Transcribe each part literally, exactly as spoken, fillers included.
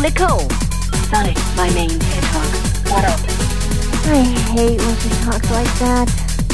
Nicole. Sonic, my main hedgehog. What up? I hate when she talks like that.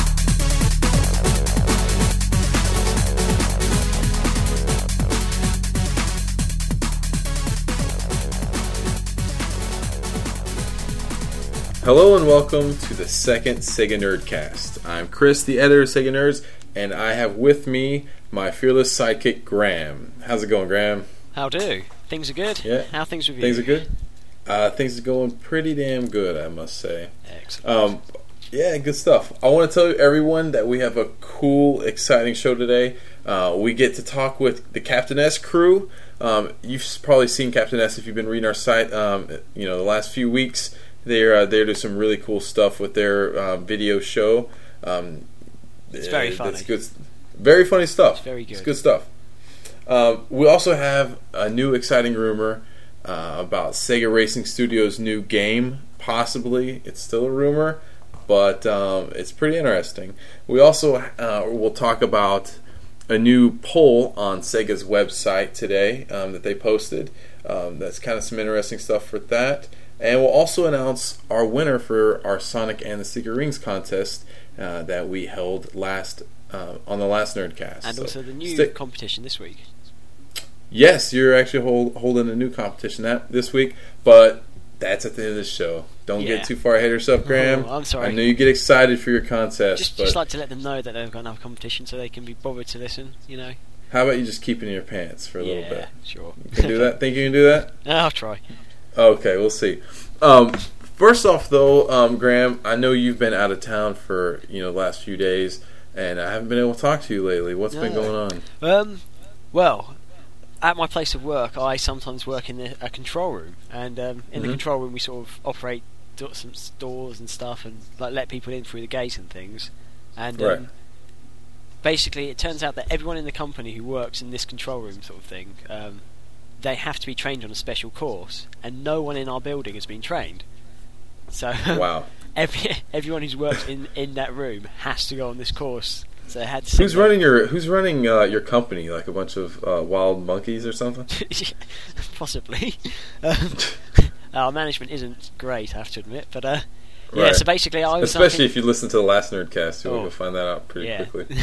Hello and welcome to the second Sega Nerdcast. I'm Chris, the editor of Sega Nerds, and I have with me my fearless sidekick, Graham. How's it going, Graham? How do? Things are good? Yeah. How are things with you? Things are good? Uh, things are going pretty damn good, I must say. Excellent. Um, yeah, good stuff. I want to tell everyone that we have a cool, exciting show today. Uh, we get to talk with the Captain S crew. Um, you've probably seen Captain S if you've been reading our site. Um, you know, the last few weeks, they're uh, they're doing some really cool stuff with their uh, video show. Um, it's very funny. It's good, very funny stuff. It's very good. It's good stuff. Um, we also have a new exciting rumor uh, about Sega Racing Studios' new game. Possibly, it's still a rumor, but um, it's pretty interesting. We also uh, will talk about a new poll on Sega's website today um, that they posted. Um, that's kind of some interesting stuff for that. And we'll also announce our winner for our Sonic and the Secret Rings contest uh, that we held last uh, on the last Nerdcast. And so also the new stick- competition this week. Yes, you're actually hold, holding a new competition that this week, but that's at the end of the show. Don't Yeah. get too far ahead of yourself, Graham. Oh, I'm sorry. I know you get excited for your contest, Just, but just like to let them know that they've got another competition so they can be bothered to listen, you know? how about you just keep it in your pants for a yeah, little bit? sure. You can do that? Think you can do that? I'll try. Okay, we'll see. Um, first off, though, um, Graham, I know you've been out of town for you know the last few days, and I haven't been able to talk to you lately. What's been No. going on? Um, well, at my place of work, I sometimes work in the, a control room, and um, in Mhm. the control room we sort of operate do- some stores and stuff, and like let people in through the gate and things. And um, Right. basically, it turns out that everyone in the company who works in this control room sort of thing, um, they have to be trained on a special course, and no one in our building has been trained. So Wow. every everyone who's worked in, in that room has to go on this course. So they had to sit Who's there. running your Who's running uh, your company? Like a bunch of uh, wild monkeys or something? Possibly. Um, our management isn't great, I have to admit, but uh, yeah. Right. So basically, I was Especially if you listen to the last Nerdcast, you'll, Oh. you'll find that out pretty Yeah. quickly.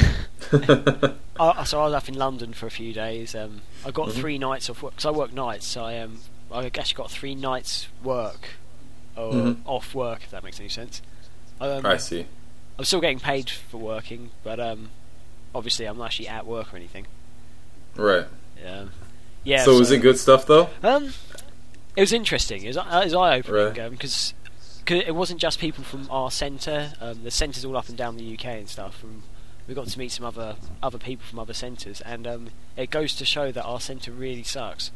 I, so I was up in London for a few days. Um, I got Mhm. three nights off work because I work nights. So I um, I actually got three nights work or Mhm. off work, if that makes any sense. Um, I see. I'm still getting paid for working, but um, obviously I'm not actually at work or anything. Right. Um, yeah. so, was it good stuff though? Um, it was interesting. It was, it was eye-opening Right. because it wasn't just people from our centre. Um, the centres all up and down the U K and stuff. And we got to meet some other other people from other centres, and um, it goes to show that our centre really sucks.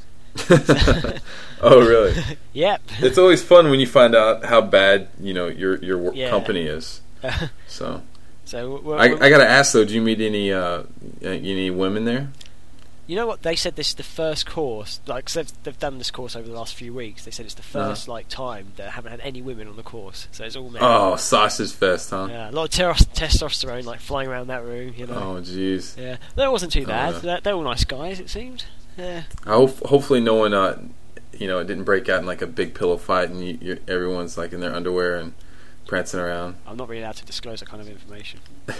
Oh, really? Yep. It's always fun when you find out how bad you know your your wor- Yeah. company is. So, so we're, I, we're- I gotta ask though, do you meet any uh, any women there? you know what they said? This is the first course, like 'cause they've they've done this course over the last few weeks. They said it's the first like time that haven't had any women on the course, so it's all men. Oh, sausage fest, huh? Yeah, a lot of ter- testosterone like flying around that room. You know. Oh, jeez. Yeah, that wasn't too bad. yeah. They're, they're all nice guys, it seemed. Yeah. I hope, hopefully, no one, uh, you know, it didn't break out in like a big pillow fight, and you, you're, everyone's like in their underwear and prancing around. I'm not really allowed to disclose that kind of information.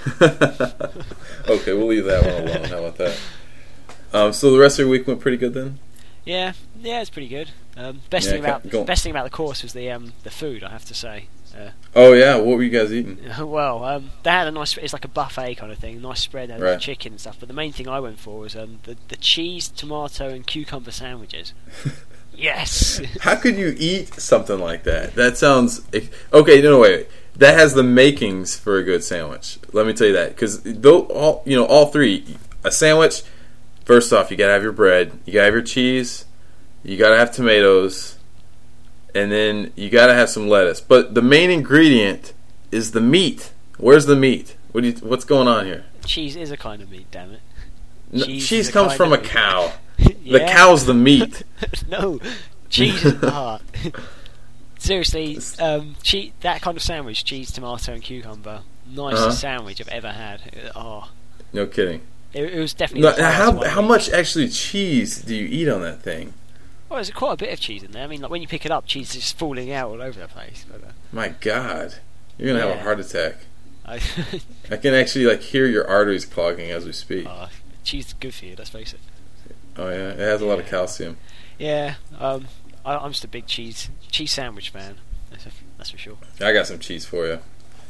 Okay, we'll leave that one alone. How about that? Um, so the rest of your week went pretty good then. Yeah, yeah, it's pretty good. Um, best Yeah, thing about ca- go on. best thing about the course was the um, the food. I have to say. Uh, Oh yeah, what were you guys eating? well, um, they had a nice. It's like a buffet kind of thing. Nice spread, had Right. chicken and stuff. But the main thing I went for was um, the the cheese, tomato, and cucumber sandwiches. Yes. How could you eat something like that? That sounds okay. No, no, wait, wait. That has the makings for a good sandwich. Let me tell you that because though all you know, all three a sandwich. First off, you gotta have your bread, you gotta have your cheese, you gotta have tomatoes, and then you gotta have some lettuce. But the main ingredient is the meat. Where's the meat? What do you? What's going on here? Cheese is a kind of meat, damn it. No, Cheese cheese is a comes kind from a of meat. cow. The Yeah. cow's the meat. No, cheese is the heart. Seriously, um, che- that kind of sandwich, cheese, tomato, and cucumber, nicest Uh-huh. sandwich I've ever had. Uh, Oh, No kidding. it, it was definitely. No, the hardest how one. how much actually cheese do you eat on that thing? Well, there's quite a bit of cheese in there. I mean, like when you pick it up, cheese is just falling out all over the place. But, uh, My God, you're gonna have Yeah. a heart attack. I, I can actually like hear your arteries clogging as we speak. uh, cheese is good for you. Let's face it. Oh yeah, it has a lot of Yeah. calcium. Yeah, um, I, I'm just a big cheese cheese sandwich fan. That's, a, that's for sure. I got some cheese for you.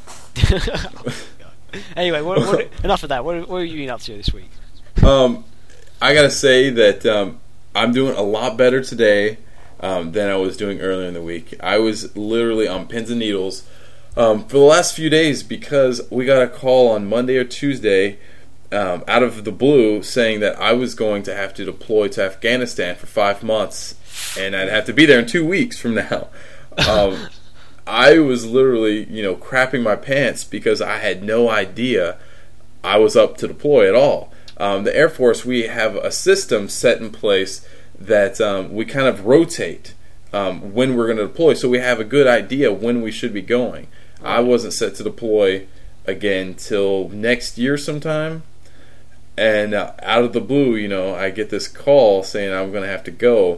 Anyway, what, what, enough of that. What, what have you been up to this week? Um, I gotta say that um, I'm doing a lot better today um, than I was doing earlier in the week. I was literally on pins and needles um, for the last few days because we got a call on Monday or Tuesday um, out of the blue saying that I was going to have to deploy to Afghanistan for five months and I'd have to be there in two weeks from now. Um, I was literally, you know, crapping my pants because I had no idea I was up to deploy at all. Um, the Air Force, we have a system set in place that um, we kind of rotate um, when we're going to deploy, so we have a good idea when we should be going. I wasn't set to deploy again till next year sometime, and uh, out of the blue, you know, I get this call saying I'm going to have to go,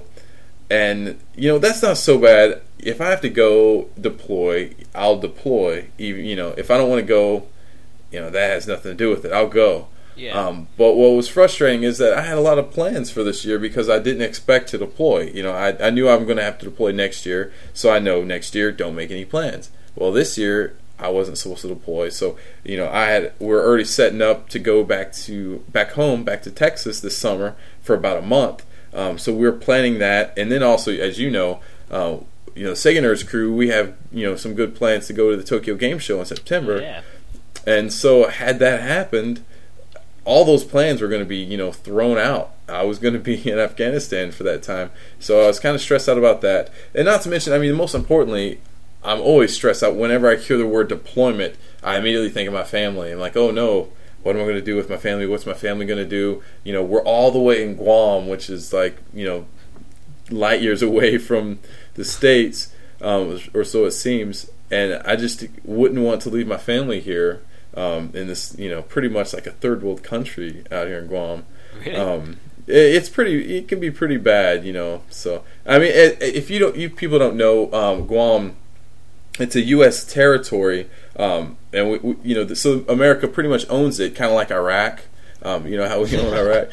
and you know that's not so bad. If I have to go deploy, I'll deploy. Even you know, if I don't want to go, you know, that has nothing to do with it. I'll go. Yeah. Um, but what was frustrating is that I had a lot of plans for this year because I didn't expect to deploy. You know, I, I knew I'm going to have to deploy next year, so I know next year don't make any plans. Well, this year I wasn't supposed to deploy, so you know I had we're already setting up to go back to back home, back to Texas this summer for about a month. Um, so we were planning that, and then also, as you know, uh, you know, Sega Nerds crew, we have you know some good plans to go to the Tokyo Game Show in September. Yeah. And so had that happened, all those plans were going to be, you know, thrown out. I was going to be in Afghanistan for that time. So I was kind of stressed out about that. And not to mention, I mean, most importantly, I'm always stressed out. Whenever I hear the word deployment, I immediately think of my family. I'm like, oh no, what am I going to do with my family? What's my family going to do? You know, we're all the way in Guam, which is like, you know, light years away from the States, um, or so it seems. And I just wouldn't want to leave my family here. Um, in this, you know, pretty much like a third world country out here in Guam. Really? Um, it, it's pretty. It can be pretty bad, you know. So I mean, it, if you don't, you people don't know, um, Guam, it's a U S territory, um, and we, we, you know, so America pretty much owns it, kind of like Iraq. Um, you know how we own Iraq.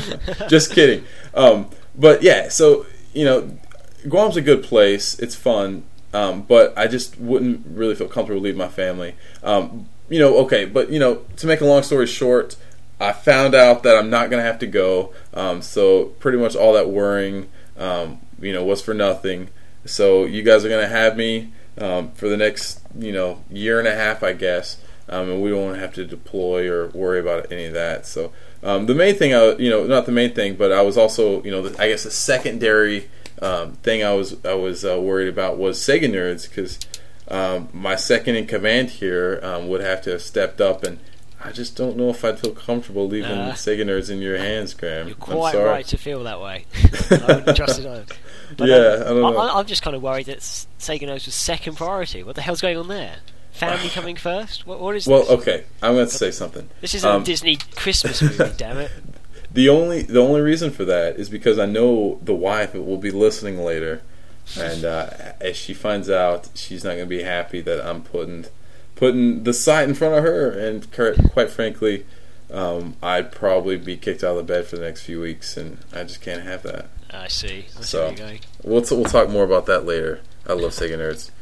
Just kidding. Um, but yeah, so you know, Guam's a good place. It's fun, um, but I just wouldn't really feel comfortable leaving my family. Um, You know, okay, but, you know, to make a long story short, I found out that I'm not going to have to go, um, so pretty much all that worrying, um, you know, was for nothing. So you guys are going to have me um, for the next, you know, year and a half, I guess, um, and we won't have to deploy or worry about any of that. So um, the main thing, I, you know, not the main thing, but I was also, you know, the, I guess the secondary um, thing I was I was uh, worried about was Sega Nerds, because Um, my second in command here um, would have to have stepped up, and I just don't know if I'd feel comfortable leaving Nah. Sega Nerds in your hands, Graham. You're I'm quite sorry. right to feel that way. I wouldn't trust it either. But, Yeah, um, I don't know. I, I'm just kind of worried that S- Sega Nerds was second priority. What the hell's going on there? Family coming first? What, what is Well, this? okay, I'm going to say something. This isn't Um, a Disney Christmas movie, damn it. The only the only reason for that is because I know the wife will be listening later, and uh, as she finds out, she's not going to be happy that I'm putting putting the site in front of her. And quite frankly, um, I'd probably be kicked out of the bed for the next few weeks, and I just can't have that. I see. I see So- where you're going. We'll t- we'll talk more about that later. I love Sega Nerds.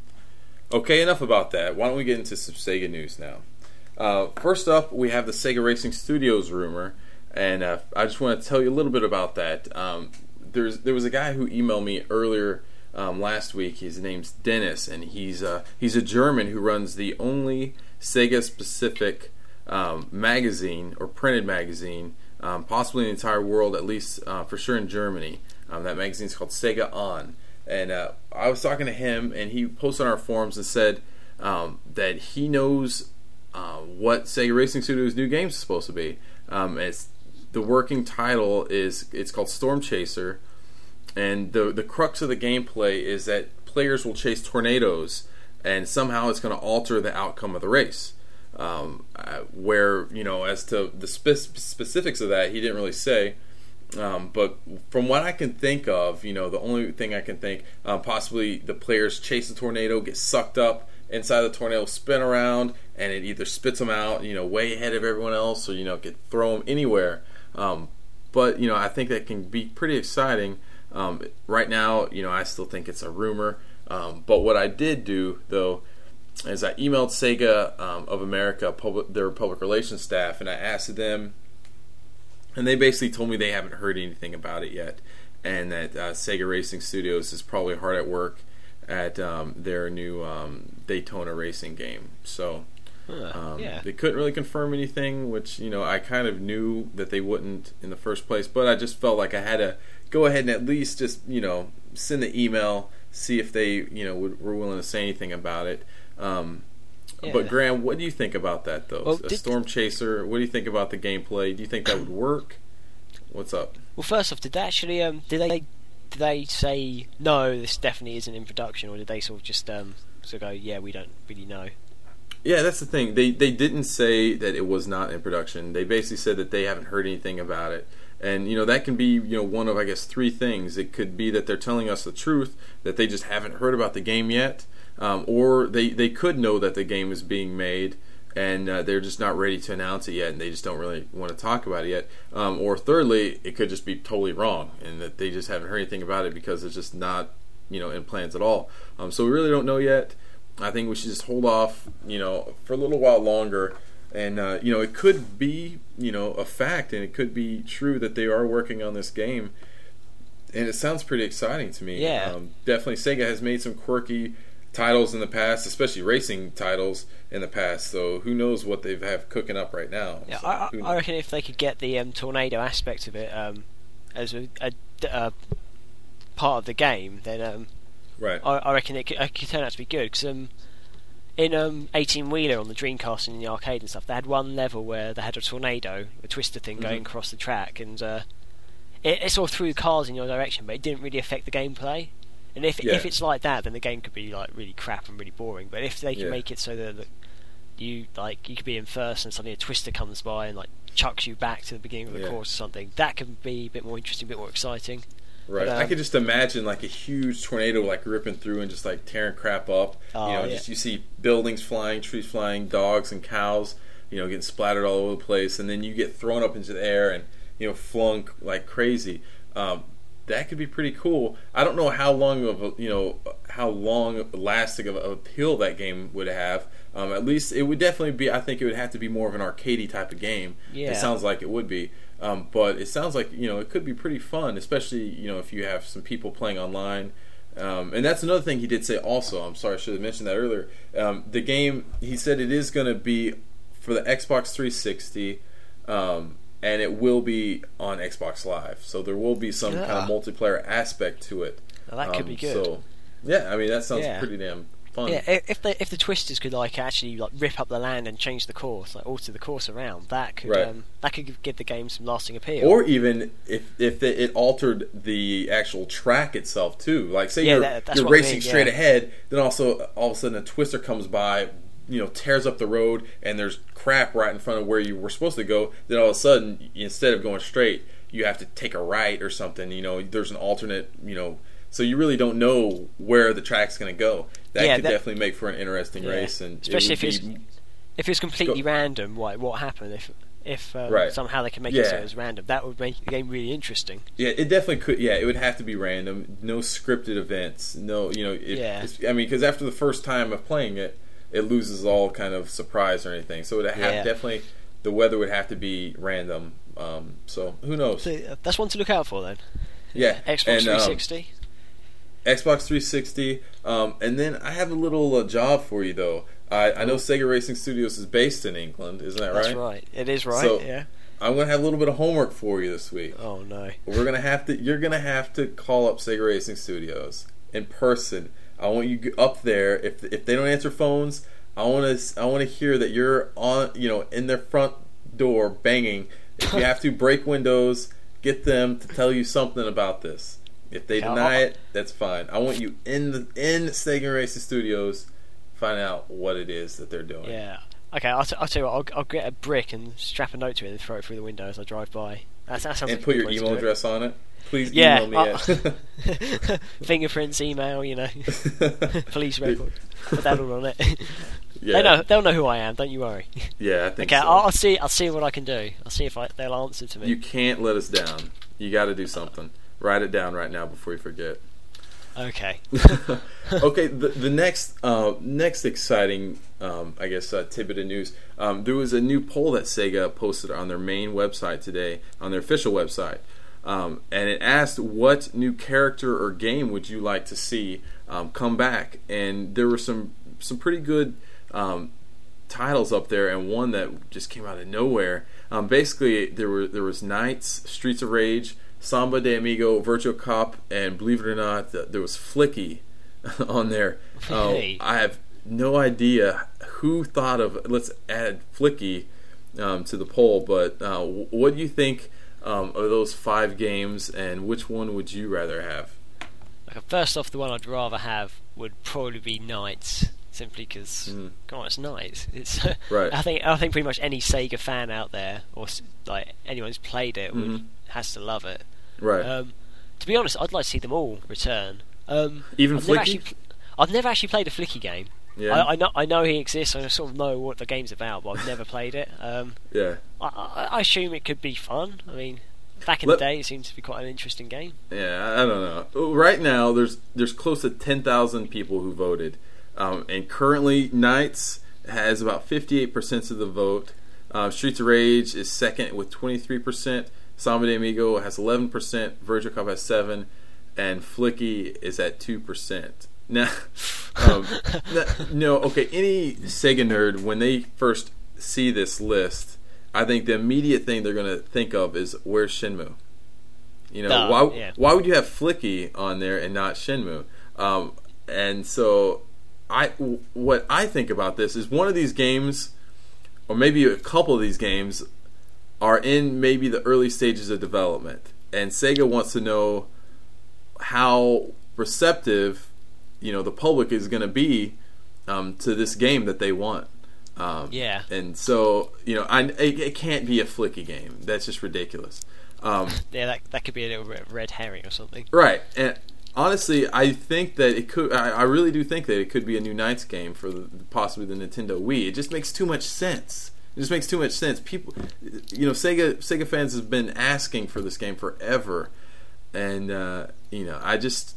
Okay, enough about that. Why don't we get into some Sega news now? Uh, first up, we have the Sega Racing Studios rumor, and uh, I just want to tell you a little bit about that. Um, there's there was a guy who emailed me earlier um, last week. His name's Dennis, and he's uh, he's a German who runs the only Sega-specific um, magazine or printed magazine, um, possibly in the entire world, at least uh, for sure in Germany. Um, that magazine's called Sega On. And uh, I was talking to him, and he posted on our forums and said um, that he knows uh, what Sega Racing Studios' new game is supposed to be. Um, it's the working title is it's called Storm Chaser, and the the crux of the gameplay is that players will chase tornadoes, and somehow it's going to alter the outcome of the race. Um, uh, where you know, as to the spe- specifics of that, he didn't really say. Um, but from what I can think of, you know, the only thing I can think, um, possibly the players chase the tornado, get sucked up inside the tornado, spin around, and it either spits them out, you know, way ahead of everyone else, or, you know, could throw them anywhere. Um, but, you know, I think that can be pretty exciting. Um, right now, you know, I still think it's a rumor. Um, but what I did do, though, is I emailed Sega um, of America, public, their public relations staff, and I asked them, and they basically told me they haven't heard anything about it yet, and that uh, Sega Racing Studios is probably hard at work at um, their new um, Daytona racing game. So um, yeah. they couldn't really confirm anything, which, you know, I kind of knew that they wouldn't in the first place, but I just felt like I had to go ahead and at least just, you know, send the email, see if they, you know, would, were willing to say anything about it. Um, Yeah. But Graham, what do you think about that, though? Well, a did- Storm Chaser. What do you think about the gameplay? Do you think that would work? What's up? Well, first off, did they actually um, did they did they say no? This definitely isn't in production, or did they sort of just um, sort of go, yeah, we don't really know? Yeah, that's the thing. They they didn't say that it was not in production. They basically said that they haven't heard anything about it. And, you know, that can be, you know, one of, I guess, three things. It could be that they're telling us the truth, that they just haven't heard about the game yet, um, or they, they could know that the game is being made, and uh, they're just not ready to announce it yet, and they just don't really want to talk about it yet. Um, or thirdly, it could just be totally wrong, and that they just haven't heard anything about it because it's just not, you know, in plans at all. Um, so we really don't know yet. I think we should just hold off, you know, for a little while longer. And, uh, you know, it could be, you know, a fact, and it could be true that they are working on this game. And it sounds pretty exciting to me. Yeah. Um, definitely, Sega has made some quirky titles in the past, especially racing titles in the past. So who knows what they have cooking up right now. Yeah, So, I, who I knows? reckon if they could get the um, tornado aspect of it um, as a, a, a part of the game, then um, Right. I, I reckon it could, it could turn out to be good. Because um, in um, eighteen wheeler on the Dreamcast and in the arcade and stuff, they had one level where they had a tornado, a twister thing going Mhm. across the track, and uh, it, it sort of threw cars in your direction, but it didn't really affect the gameplay. And if Yeah. if it's like that, then the game could be like really crap and really boring. But if they can Yeah. make it so that, that you like you could be in first and suddenly a twister comes by and like chucks you back to the beginning of the Yeah. course or something, that can be a bit more interesting, a bit more exciting. Right. But, I um, could just imagine like a huge tornado like ripping through and just like tearing crap up. Oh, you know, yeah. just you see buildings flying, trees flying, dogs and cows, you know, getting splattered all over the place, and then you get thrown up into the air and, you know, flung like crazy. Um, that could be pretty cool. I don't know how long of a, you know, how long lasting of a appeal that game would have. Um, at least it would definitely be. I think it would have to be more of an arcadey type of game. Yeah. It sounds like it would be. Um, but it sounds like, you know, it could be pretty fun, especially, you know, if you have some people playing online. Um, and that's another thing he did say also. I'm sorry, I should have mentioned that earlier. Um, the game, he said it is going to be for the Xbox three sixty, um, and it will be on Xbox Live. So there will be some Yeah. kind of multiplayer aspect to it. Now, that could Um, be good. So, yeah, I mean, that sounds Yeah. pretty damn fun. Yeah, i- if the if the twisters could like actually like rip up the land and change the course, like alter the course around, that could Right. um, that could give the game some lasting appeal. Or even if if it it altered the actual track itself too. Like say Yeah, you're, that- that's you're what I racing mean, straight yeah. ahead, then also all of a sudden a twister comes by, you know, tears up the road, and there's crap right in front of where you were supposed to go. Then all of a sudden, instead of going straight, you have to take a right or something. You know, there's an alternate. You know, so you really don't know where the track's going to go. That Yeah, could that- definitely make for an interesting Yeah. race, and Especially it if would it's be, if it's completely Go- random, like what happened if if um, Right. somehow they can make it so Yeah. it was random, that would make the game really interesting. Yeah, it definitely could. Yeah, it would have to be random. No scripted events. No, you know. It, Yeah. it's, I mean, because after the first time of playing it, it loses all kind of surprise or anything. So it would have Yeah. definitely the weather would have to be random. Um, so who knows? So uh, that's one to look out for then. Yeah, Xbox and, um, three sixty. Xbox three sixty, um, and then I have a little uh, job for you though. I, I know Sega Racing Studios is based in England, isn't that right? That's right. It is right. So- yeah. I'm gonna have a little bit of homework for you this week. Oh no. We're gonna have to. You're gonna have to call up Sega Racing Studios in person. I want you g- up there. If if they don't answer phones, I want to. I want to hear that you're on. You know, in their front door banging. If you have to, break windows. Get them to tell you something about this. If they Yeah, deny I'll- it, that's fine. I want you in the in Sega Racing Studios. Find out what it is that they're doing. Yeah. Okay, I'll, t- I'll tell you what. I'll, I'll get a brick and strap a note to it and throw it through the window as I drive by. That, that sounds and like a put good your way to email do it. address on it. Please Yeah, email me uh, at fingerprints, email, you know, police record. Put that all on it. yeah. They know, they'll know who I am. Don't you worry. Yeah, I think Okay, so. I'll, I'll see. I'll see what I can do. I'll see if I, they'll answer to me. You can't let us down. You got to do something. Write it down right now before you forget. Okay. Okay, the, the next uh, next exciting, um, I guess, uh, tidbit of news. Um, there was a new poll that Sega posted on their main website today, on their official website, um, and it asked, "What new character or game would you like to see um, come back?" And there were some some pretty good um, titles up there, and one that just came out of nowhere. Um, basically, there were there was Knights, Streets of Rage, Samba de Amigo, Virtua Cop, and believe it or not, there was Flicky on there. Hey. Uh, I have no idea who thought of let's add Flicky um, to the poll, but uh, what do you think um, of those five games, and which one would you rather have? Okay, first off, the one I'd rather have would probably be Knights, simply because, Mm. come on, it's Knights. It's Right. I think I think pretty much any Sega fan out there, or s- like anyone who's played it, would Mhm. has to love it. Right. Um, to be honest, I'd like to see them all return. Um, Even I've never Flicky? actually, pl- I've never actually played a Flicky game. Yeah. I, I know I know he exists, and I sort of know what the game's about, but I've never played it. Um, yeah. I, I, I assume it could be fun. I mean, back in Let- the day, it seemed to be quite an interesting game. Yeah, I I don't know. Right now, there's there's close to ten thousand people who voted, um, and currently Knights has about fifty-eight percent of the vote. Uh, Streets of Rage is second with twenty-three percent. Samba de Amigo has eleven percent. Virtua Cop has seven, and Flicky is at two percent. Now, um, now, no, okay. Any Sega nerd, when they first see this list, I think the immediate thing they're going to think of is, where's Shenmue? You know, Duh, why yeah. why would you have Flicky on there and not Shenmue? Um, and so, I what I think about this is one of these games, or maybe a couple of these games, are in maybe the early stages of development, and Sega wants to know how receptive, you know, the public is going to be um, to this game that they want. Um, Yeah. And so, you know, I, it, it can't be a Flicky game. That's just ridiculous. Um, Yeah, that that could be a little bit of red herring or something. right. And honestly, I think that it could. I, I really do think that it could be a new Knights game for the, possibly the Nintendo Wii. It just makes too much sense. It just makes too much sense. People, you know, Sega Sega fans have been asking for this game forever, and uh, you know, I just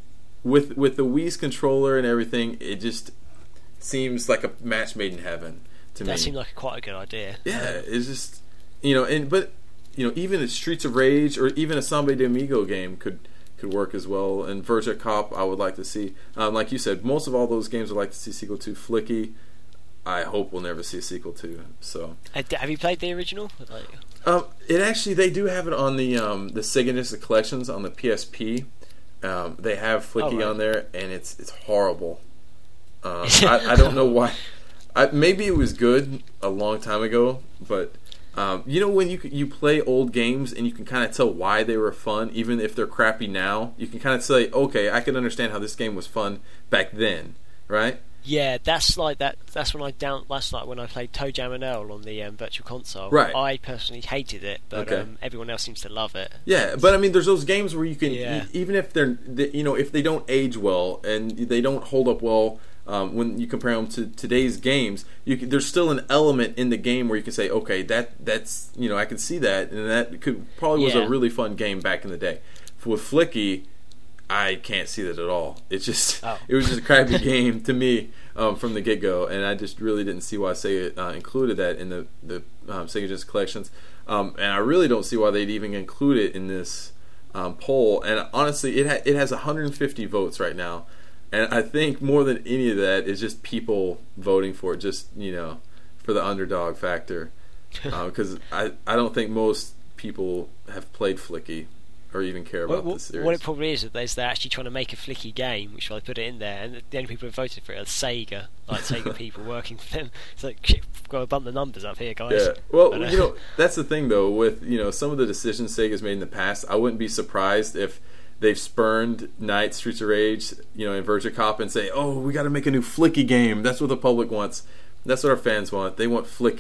with with the Wii's controller and everything, it just seems like a match made in heaven to me. That seemed like a, quite a good idea. Yeah, it's just, you know, and but you know, even a Streets of Rage or even a Samba de Amigo game could could work as well. And Virtua Cop, I would like to see. Um, like you said, most of all those games I'd like to see sequel to. Flicky, I hope we'll never see a sequel to. So, Uh, d- Have you played the original? Like, um, it actually they do have it on the um, the Sega Genesis collections on the P S P. Um, they have Flicky Oh, right. on there, and it's it's horrible. Um, I, I don't know why. I, maybe it was good a long time ago, but um, you know when you you play old games and you can kind of tell why they were fun, even if they're crappy now. You can kind of say, okay, I can understand how this game was fun back then, right? yeah, that's like that. That's when I down. That's like when I played Toe Jam and Earl on the um, Virtual Console. Right. I personally hated it, but Okay. um, everyone else seems to love it. Yeah, but I mean, there's those games where you can, Yeah. e- even if they're, they, you know, if they don't age well and they don't hold up well um, when you compare them to today's games, you can, there's still an element in the game where you can say, okay, that that's, you know, I can see that, and that could probably was Yeah. a really fun game back in the day. With Flicky, I can't see that at all. It's just, Oh. it was just a crappy game to me um, from the get go, and I just really didn't see why Sega uh, included that in the the um, Sega Genesis collections, um, and I really don't see why they'd even include it in this um, poll. And honestly, it ha- it has one hundred fifty votes right now, and I think more than any of that is just people voting for it, just you know, for the underdog factor, because I I don't think most people have played Flicky or even care about What, the series. what it probably is is they're actually trying to make a Flicky game, which I put it in there, and the only people who voted for it are Sega, like Sega people working for them. It's like, shit, we've got to bump the numbers up here, guys. Yeah. Well, But, uh, you know, that's the thing though. With you know some of the decisions Sega's made in the past, I wouldn't be surprised if they've spurned Knights, Streets of Rage, you know, and Virtua Cop, and say, "Oh, we got to make a new Flicky game. That's what the public wants. That's what our fans want. They want Flicky."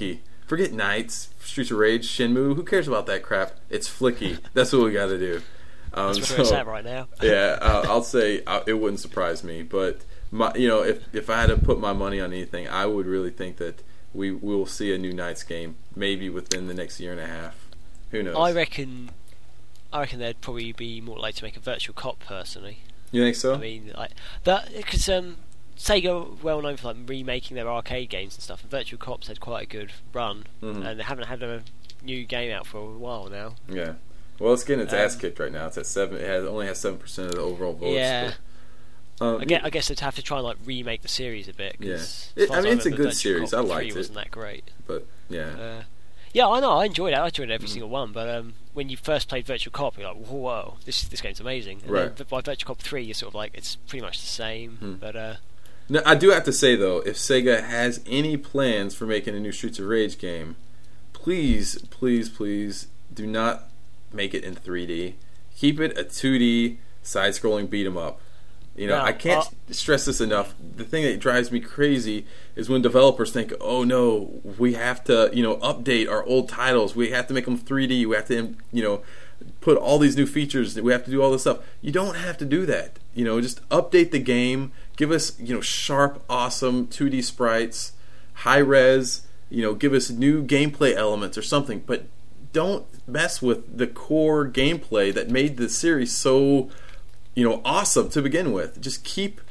Forget Knights, Streets of Rage, Shenmue. Who cares about that crap? It's flicky. That's what we got to do. Um, That's where so, it's at right now. yeah, uh, I'll say uh, it wouldn't surprise me. But my, you know, if if I had to put my money on anything, I would really think that we will see a new Knights game maybe within the next year and a half. Who knows? I reckon. I reckon they'd probably be more likely to make a Virtual Cop. Personally, you think so? I mean, like that because um, Sega are well known for like remaking their arcade games and stuff. And Virtual Cop's had quite a good run, Mhm. and they haven't had a new game out for a while now. Yeah. Well, it's getting its Um, ass kicked right now. It's at seven. It has, only has seven percent of the overall votes. Yeah. But, um, I guess, I guess they'd have to try and like remake the series a bit. 'Cause Yeah. as It- far I as mean, it's a remember, good Virtual series. Cop I three liked it. Wasn't that great? But yeah. Uh, yeah, I know. I enjoyed it. I enjoyed every Mm. single one. But um, when you first played Virtual Cop, you're like, whoa, this this game's amazing. And Right. then by Virtual Cop three, you're sort of like, it's pretty much the same. Hmm. But uh, Now, I do have to say though, if Sega has any plans for making a new Streets of Rage game, please, please, please do not make it in three D. Keep it a two D side-scrolling beat 'em up. You know, No, I can't uh, stress this enough. The thing that drives me crazy is when developers think, "Oh no, we have to, you know, update our old titles. We have to make them three D. We have to, you know, put all these new features. We have to do all this stuff." You don't have to do that. You know, just update the game. Give us, you know, sharp, awesome two D sprites, high res. You know, give us new gameplay elements or something. But don't mess with the core gameplay that made the series so, you know, awesome to begin with. Just keep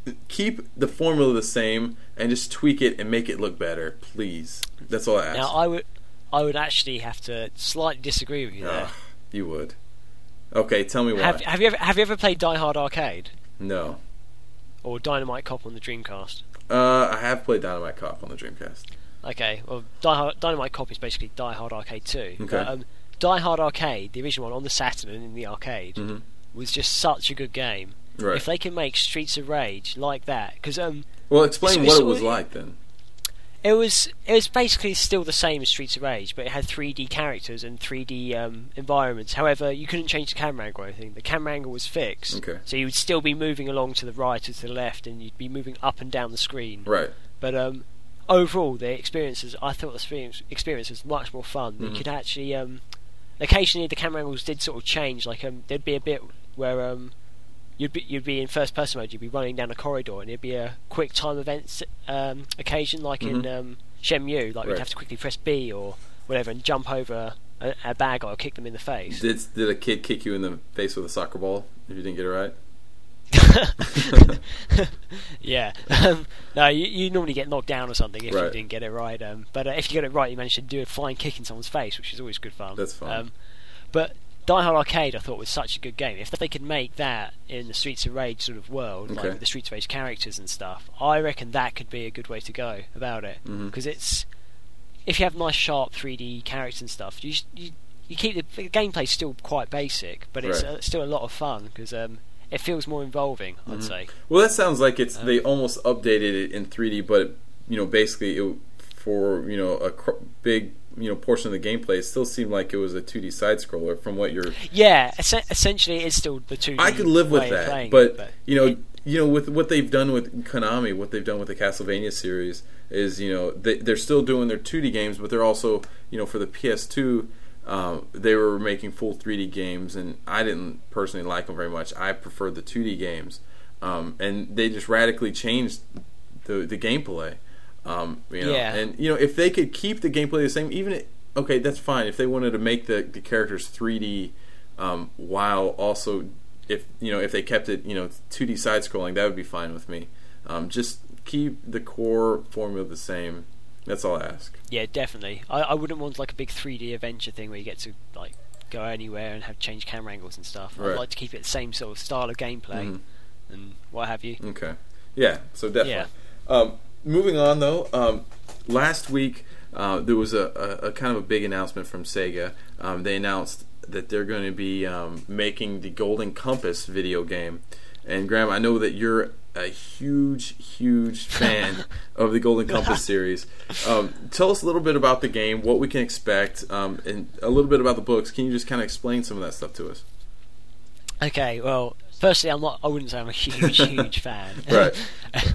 keep the formula the same and just tweak it and make it look better, please. That's all I ask. now I would, I would actually have to slightly disagree with you there. Ugh, you would. Okay, tell me why. Have, have you ever have you ever played Die Hard Arcade No. or Dynamite Cop on the Dreamcast? Uh, I have played Dynamite Cop on the Dreamcast. Okay, well, Die Hard, Dynamite Cop is basically Die Hard Arcade two. Okay. But, um, Die Hard Arcade, the original one on the Saturn and in the arcade, Mhm. was just such a good game. Right. If they can make Streets of Rage like that, because um, Well, explain It's- what it's it was all- like then. it was it was basically still the same as Streets of Rage, but it had three D characters and three D um, environments. However, you couldn't change the camera angle or anything. The camera angle was fixed, Okay. so you would still be moving along to the right or to the left, and you'd be moving up and down the screen. Right. But um, overall, the experiences, I thought the experience, experience was much more fun. Mhm. You could actually, um, occasionally the camera angles did sort of change. Like um, there'd be a bit where um, you'd be you'd be in first person mode. You'd be running down a corridor, and it'd be a quick time event um, occasion, like in Mhm. um, Shenmue. Like Right. you'd have to quickly press B or whatever and jump over a, a bad guy or kick them in the face. Did did a kid kick you in the face with a soccer ball if you didn't get it right? Yeah. Um, no, you, you normally get knocked down or something if you Right. didn't get it right. Um, but uh, if you get it right, you manage to do a flying kick in someone's face, which is always good fun. That's fun. Um, but Die Hard Arcade, I thought, was such a good game. If they could make that in the Streets of Rage sort of world, like Okay. with the Streets of Rage characters and stuff, I reckon that could be a good way to go about it. Mhm. Because it's if you have nice, sharp three D characters and stuff, you you, you keep the, the gameplay's still quite basic, but it's Right. uh, still a lot of fun because um, it feels more involving. I'd Mhm. say. Well, that sounds like it's Um, they almost updated it in three D, but you know, basically it, for you know a cr- big you know portion of the gameplay, it still seemed like it was a two D side scroller. From what you're, Yeah, es- essentially it's still the two D I could live with way of that, playing but, it, but you know, it- you know, with what they've done with Konami, what they've done with the Castlevania series is, you know, they, they're still doing their two D games, but they're also, you know, for the P S two. Um, they were making full three D games, and I didn't personally like them very much. I preferred the two D games, um, and they just radically changed the the gameplay. Um, you know, Yeah. and you know, if they could keep the gameplay the same, even it, okay, that's fine. If they wanted to make the, the characters three D, um, while also if you know if they kept it you know two D side scrolling, that would be fine with me. Um, just keep the core formula the same. That's all I ask. yeah, definitely. I, I wouldn't want like a big three D adventure thing where you get to like go anywhere and have change camera angles and stuff. Right. I'd like to keep it the same sort of style of gameplay Mhm. and what have you. Okay. Yeah, so definitely. Yeah. Um, moving on, though, um, last week uh, there was a, a, a kind of a big announcement from Sega. Um, they announced that they're going to be um, making the Golden Compass video game. And, Graham, I know that you're a huge, huge fan of the Golden Compass series. Um, tell us a little bit about the game, what we can expect, um, and a little bit about the books. Can you just kind of explain some of that stuff to us? Okay, well, firstly, I'm not. I wouldn't say I'm a huge, huge fan. Right.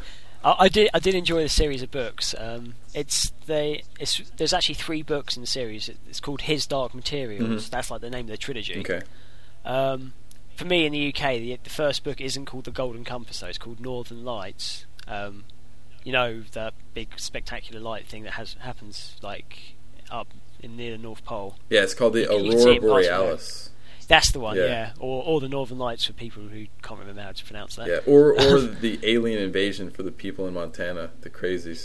I, I did I did enjoy the series of books. Um, it's they it's there's actually three books in the series. It's called His Dark Materials. Mhm. That's like the name of the trilogy. Okay. Um, for me in the U K, the, the first book isn't called The Golden Compass, though. It's called Northern Lights. Um, you know, the big spectacular light thing that has happens like up in near the North Pole. Yeah, it's called the You can see Aurora it passing there. Borealis. That's the one, Yeah. yeah. Or or the Northern Lights for people who can't remember how to pronounce that. Yeah, or or the alien invasion for the people in Montana, the crazies.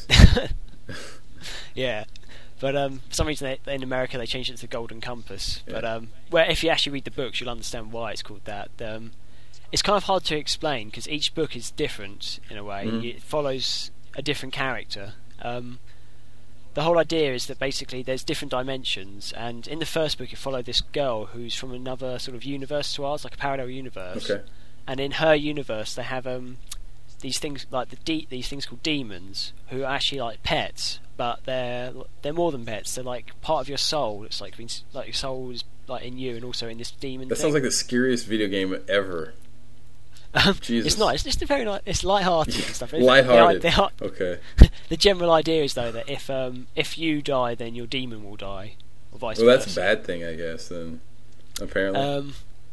Yeah. But um, for some reason they, in America they changed it to the Golden Compass. Yeah. But um, where if you actually read the books, you'll understand why it's called that. Um, it's kind of hard to explain because each book is different in a way. Mhm. It follows a different character. Um, the whole idea is that basically there's different dimensions, and in the first book you follow this girl who's from another sort of universe to ours, like a parallel universe. Okay. And in her universe they have um, these things like the de- these things called demons who are actually like pets, but they're they're more than pets. They're like part of your soul. It's like being, like your soul is like in you and also in this demon. That thing. sounds like the scariest video game ever. Um, Jesus. It's not. It's just a very nice. It's light-hearted and stuff. It's- Lighthearted. they are- Okay. the general idea is though that if um, if you die, then your demon will die, or vice Well, that's a versa. bad thing, I guess. Then, apparently. Um,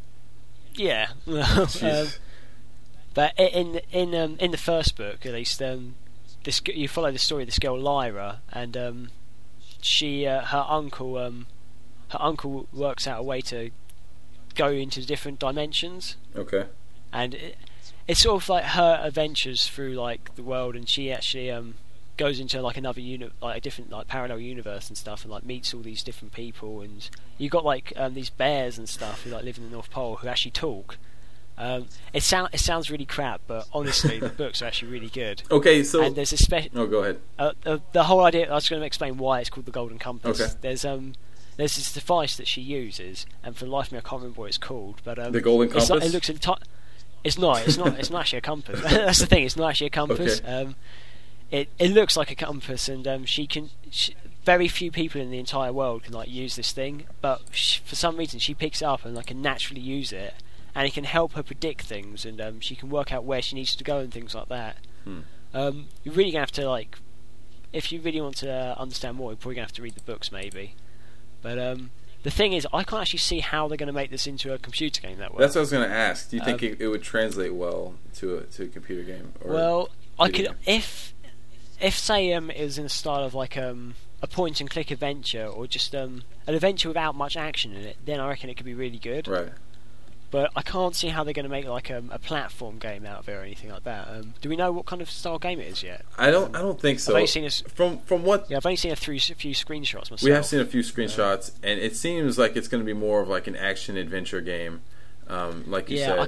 yeah. um, Jeez. but i- in in um, in the first book, at least, um, this g- you follow the story of this girl Lyra, and um, she uh, her uncle um, her uncle works out a way to go into different dimensions. Okay. And it, it's sort of like her adventures through like the world, and she actually um, goes into like another uni- like a different like parallel universe and stuff, and like meets all these different people. And you got like um, these bears and stuff who like live in the North Pole who actually talk. Um, it sound it sounds really crap, but honestly, the books are actually really good. Okay, so. And there's a special. Oh, go ahead. Uh, uh, the whole idea. I was going to explain why it's called the Golden Compass. Okay. There's um. There's this device that she uses, and for the life of me, I can't remember what it's called. But um, The Golden it's like- Compass? it looks enti- It's not. It's not. It's not actually a compass. That's the thing. It's not actually a compass. Okay. Um, it it looks like a compass, and um, she can. She, very few people in the entire world can like use this thing, but she, for some reason she picks it up and like can naturally use it, and it can help her predict things, and um, she can work out where she needs to go and things like that. Hmm. Um, you're really gonna have to like, if you really want to uh, understand more, you're probably gonna have to read the books maybe. But um, the thing is, I can't actually see how they're going to make this into a computer game that well. That's what I was going to ask. Do you think Um, it, it would translate well to a to a computer game? Or Well, I video could game? if if say um it was in the style of like um a point and click adventure or just um an adventure without much action in it, then I reckon it could be really good. Right. But I can't see how they're going to make like um, a platform game out of it or anything like that. Um, do we know what kind of style game it is yet? I don't. I don't think so. I've only seen a s- From from what Yeah, I've only seen a, through, a few screenshots myself. we have seen a few screenshots, and it seems like it's going to be more of like an action adventure game, um, like you Yeah, said. I-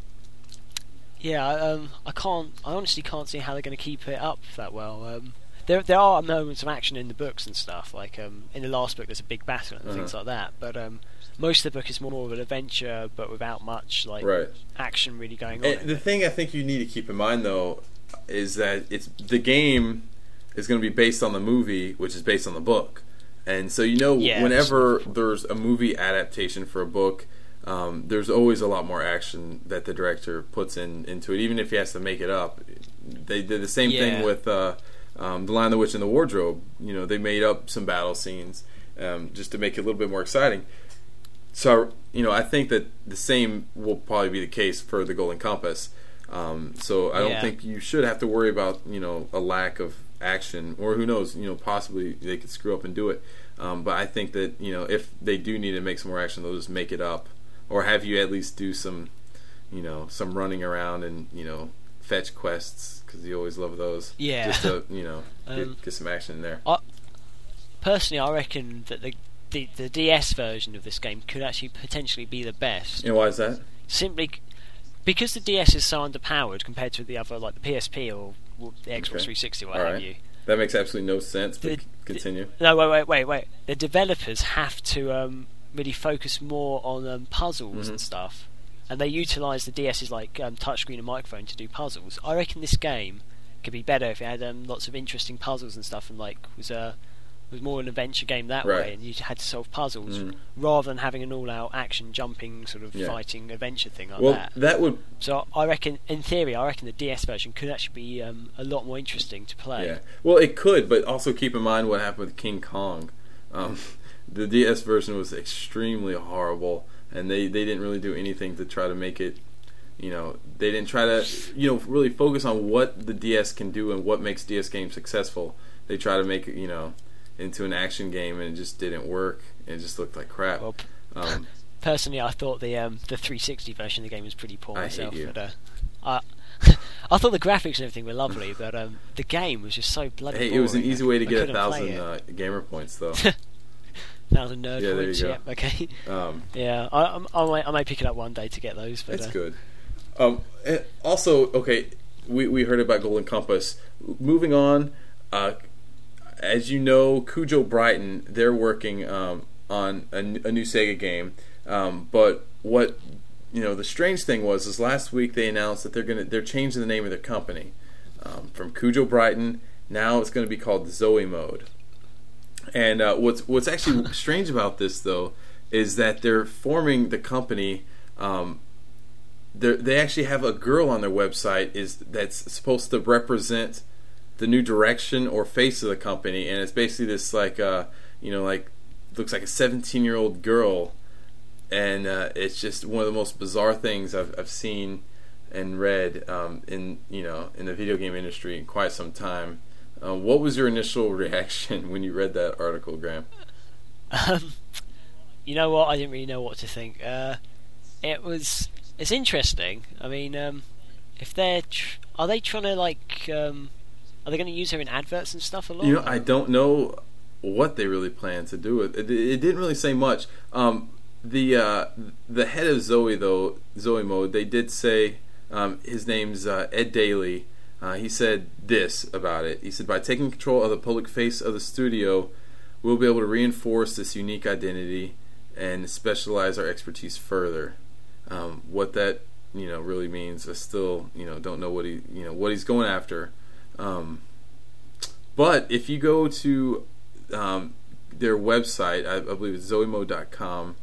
Yeah, I, um, I can't. I honestly can't see how they're going to keep it up that well. Um, there, there are moments of action in the books and stuff. Like um, in the last book, there's a big battle and Uh-huh. things like that. But um, most of the book is more of an adventure, but without much like Right. action really going on. And in the it. thing I think you need to keep in mind, though, is that it's the game is going to be based on the movie, which is based on the book, and so you know Yeah, whenever there's a movie adaptation for a book, um, there's always a lot more action that the director puts in into it, even if he has to make it up. They did the same Yeah. thing with uh, um, The Lion, the Witch, and the Wardrobe. You know, they made up some battle scenes um, just to make it a little bit more exciting. So, you know, I think that the same will probably be the case for the Golden Compass. Um, so I don't Yeah. think you should have to worry about, you know, a lack of action, or who knows, you know, possibly they could screw up and do it. Um, but I think that, you know, if they do need to make some more action, they'll just make it up, or have you at least do some, you know, some running around and, you know, fetch quests, because you always love those. Yeah. Just to, you know, Um, get, get some action in there. Personally, I reckon that the, the the D S version of this game could actually potentially be the best. And why is that? Simply c- because the D S is so underpowered compared to the other, like the P S P or well, the Xbox Okay. three sixty, what All have right. you. That makes absolutely no sense, but The- c- continue. No, wait, wait, wait, wait. The developers have to um, really focus more on um, puzzles Mhm. and stuff, and they utilise the DS's like um, touchscreen and microphone to do puzzles. I reckon this game could be better if it had um, lots of interesting puzzles and stuff, and like was uh, was more an adventure game that Right. way, and you had to solve puzzles Mm. rather than having an all-out action, jumping, sort of Yeah. fighting adventure thing like Well, that. that would So I reckon, in theory, I reckon the D S version could actually be um, a lot more interesting to play. yeah. Well, it could, but also keep in mind what happened with King Kong. Um, the D S version was extremely horrible, and they, they didn't really do anything to try to make it. You know, they didn't try to, you know, really focus on what the D S can do and what makes D S games successful. They try to make it, you know, into an action game, and it just didn't work. It just looked like crap. Well, p- Um, personally, I thought the um, the three sixty version of the game was pretty poor I hate myself. you. But, uh, I I thought the graphics and everything were lovely, but um, the game was just so bloody hey, boring. it was an easy way to I get a couldn't play thousand it. uh, gamer points, though. Thousand nerd Yeah, there you points. go. Yeah, okay. Um, Yeah, I, I'm- I, might, I might pick it up one day to get those. But That's uh, good. Um, and also, okay, we we heard about Golden Compass. Moving on, uh, as you know, Cujo Brighton, they're working um, on a, n- a new Sega game. Um, but what you know, the strange thing was, is last week they announced that they're gonna they're changing the name of their company um, from Cujo Brighton. Now it's going to be called Zoe Mode. And uh, what's what's actually strange about this, though, is that they're forming the company. Um, they're- they actually have a girl on their website is that's supposed to represent the new direction or face of the company, and it's basically this like uh, you know like looks like a seventeen year old girl, and uh, it's just one of the most bizarre things I've I've seen and read um, in you know in the video game industry in quite some time. Uh, what was your initial reaction when you read that article, Graham? Um, you know what? I didn't really know what to think. Uh, it was. It's interesting. I mean, um, if they're tr- are they trying to like um, are they going to use her in adverts and stuff a lot? You know, I don't know what they really plan to do with it. It, it didn't really say much. Um, the uh, the head of Zoe though, Zoe Mode, they did say um, his name's uh, Ed Daly. Uh, he said this about it. He said, by taking control of the public face of the studio, we'll be able to reinforce this unique identity and specialize our expertise further. Um, what that you know really means, I still you know don't know what he you know what he's going after. Um, but if you go to um, their website, I, I believe it's zoe mode dot com,